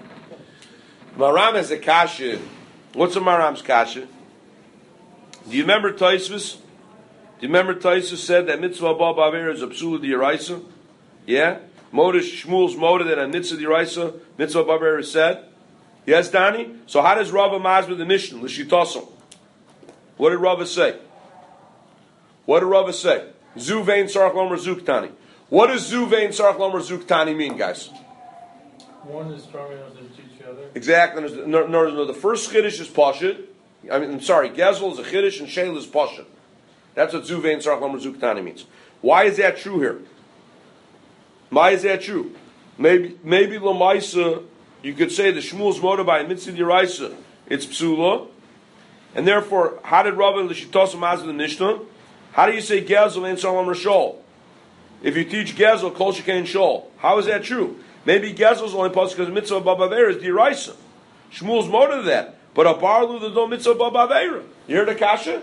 Maram has a Kasha. What's a Maram's Kasha? Do you remember Taisvus? Do you remember Taisvus said that mitzvah abba ba'avera is a psula d'yaraisa? Yeah? Modish Shmuel's moda that a mitzvah d'yaraisa, mitzvah abba ba'avera is said? Yes, Danny? So how does Rava Mazba the Mishnah? L'shitosam. What did Rava say? What did Rava say? Zuvein sarach lomer zuktani. What does zuvein sarach lomer zuktani mean, guys? One is strong enough to teach the other. Exactly. No, no, no, the first chiddush is pashut. I mean, I'm sorry, Gezel is a Chiddush and Sheil is Pasha. That's what Zuvein Sarach Lomer Zuktani means. Why is that true here? Why is that true? Maybe, maybe Lamaisa, you could say the Shmuel's motive by Mitzvah D'Iraisa, it's Psula, and therefore, how did Rabbi L'Shitosam Mazda the Mishnah? How do you say Gezel and Sarach Lomer Shol? If you teach Gezel, Kol Shekain Shol, how is that true? Maybe Gezel's only Pasha because Mitzvah Babaver is D'Iraisa. Shmuel's motive that. But a barlu the no mitzvah babaveira. You hear the kasha?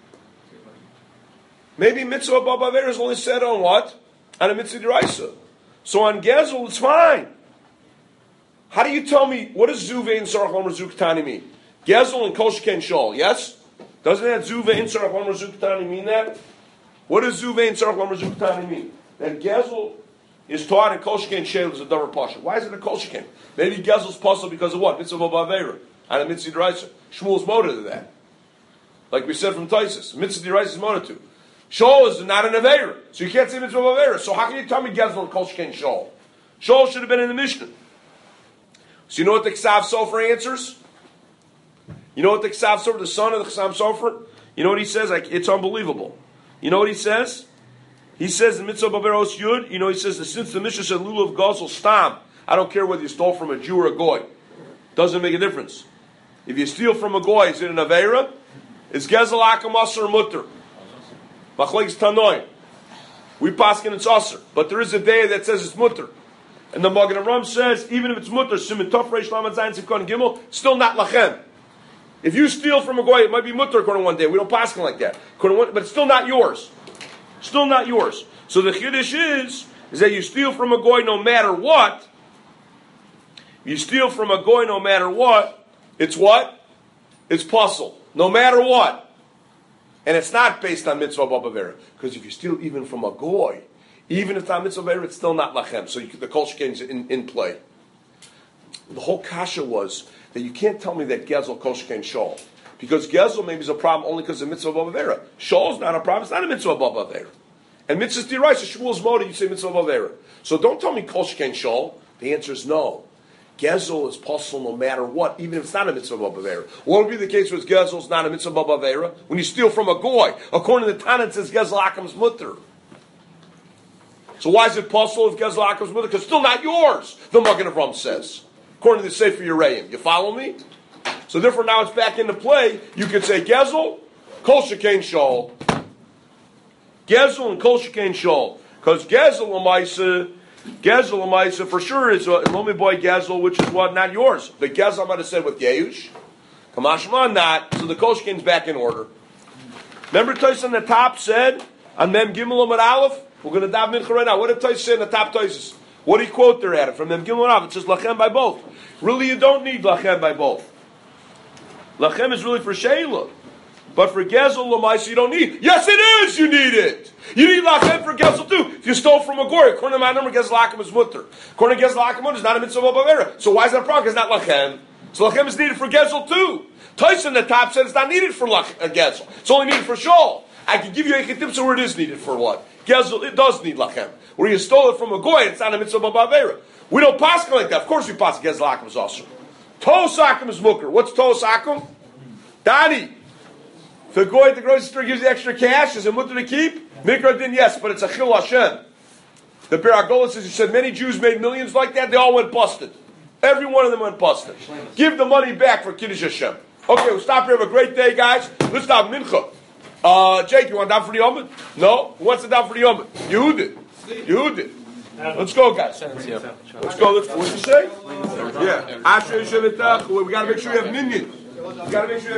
Maybe mitzvah babaveira is only said on what? On a mitzvah d'iraisa. So on gezel it's fine. How do you tell me what does zuve and sarach lomer zuktani mean? Gezel and kol sheken shol. Yes? Doesn't that zuve and sarach lomer zuktani mean that? What does zuve and sarach lomer zuktani mean? That gezel is taught in kol sheken shol is a double pasha. Why is it a kol sheken? Maybe gezel's possible because of what? Mitzvah babaveira. And a mitzvah d'iraisa. Shmuel's motive to that. Like we said from Taisus. Mitzvah d'iraisa is motive to. Shol is not an Aveira. So you can't say mitzvah Aveira. So how can you tell me Gezel and Kol Shekain Shol? Shol should have been in the Mishnah. So you know what the Ksav Sofer answers? You know what the Ksav Sofer, the son of the Ksav Sofer? You know what he says? Like, it's unbelievable. You know what he says? He says the mitzvah Averos Yud. You know he says that since the Mishnah said Lulav Gosel Stam, I don't care whether you stole from a Jew or a Goy. Doesn't make a difference. If you steal from a goy, is it an aveira? Is gezel akam aser or mutter? Machlekes tanoim. We paskin it's aser, but there is a day that says it's mutter, and the Magen Avraham says even if it's mutter, simin tov reish lamed zayin sivkon gimel, still not lachem. If you steal from a goy, it might be mutter according to one day. We don't paskin like that, one, but it's still not yours. Still not yours. So the chiddush is is that you steal from a goy no matter what. You steal from a goy no matter what. It's what? It's puzzle. No matter what. And it's not based on mitzvah babavera. Because if you steal even from a goy, even if it's not mitzvah babavera, it's still not lachem. So you, the kol shekain is in, in play. The whole kasha was that you can't tell me that gezel kol shekain shol. Because gezel maybe is a problem only because of mitzvah babavera. Shol is not a problem. It's not a mitzvah babavera. And mitzvah d'iraisa, Shmuel's moda, you say mitzvah babavera. So don't tell me kol shekain shol. The answer is no. Gezel is possible no matter what, even if it's not a mitzvah b'avera. What would be the case with Gezel is not a mitzvah b'avera? When you steal from a goy, according to the Tana, it says Gezel akam's mutter. So why is it possible if Gezel akam's mutter? Because it's still not yours, the Magen Avraham says, according to the Sefer Yereim. You follow me? So therefore now it's back into play. You could say Gezel, Kol Shekain Shol. Gezel and Kol Shekain Shol. Because Gezel l'maisa, Gezel l'maisa for sure is a Lomi boy Gezel, which is what? Not yours. The Gezel I might have said with Yehush. Kamashma not. So the Kol Shekain's back in order. Remember Tais on the top said, on Mem Gimel Amud Aleph, we're going to daven mincha right now. What did Tais say in the top Taisis? What do you quote there at it? From Mem Gimel Amud Aleph. It says Lachem by both. Really you don't need Lachem by both. Lachem is really for Sheila. But for Gezel l'maisa you don't need. Yes, it is. You need it. You need lachem for Gezel too. If you stole from a goy, according to my number, Gezel lachem is mutter. According to Gezel lachem is not a mitzvah b'avera. So why is that a problem? Because it's not lachem. So lachem is needed for gezel too. Tyson the top said it's not needed for lach, uh, gezel. It's only needed for shol. I can give you a ketipsa where it is needed for what? Gezel, it does need lachem. Where you stole it from a goy, it's not a mitzvah b'avera. We don't pass like that. Of course we pass gezel akum is also. Tos akum is mucker. What's tos akum? Dani. The goy at the grocery store gives you extra cash. Is it mutter to keep? Mikra din, yes, but it's a chil Hashem. The Beragola says, he said, many Jews made millions like that, they all went busted. Every one of them went busted. Give the money back for Kiddush Hashem. Okay, we'll stop here. Have a great day, guys. Let's stop Mincha. Uh, Jake, you want down for the Yomid? No? Who wants to down for the Yomid? Yehudit. Yehudit. Let's go, guys. Let's go. Let's, what'd you say? Yeah. We got to make sure you have minion. We got to make sure you have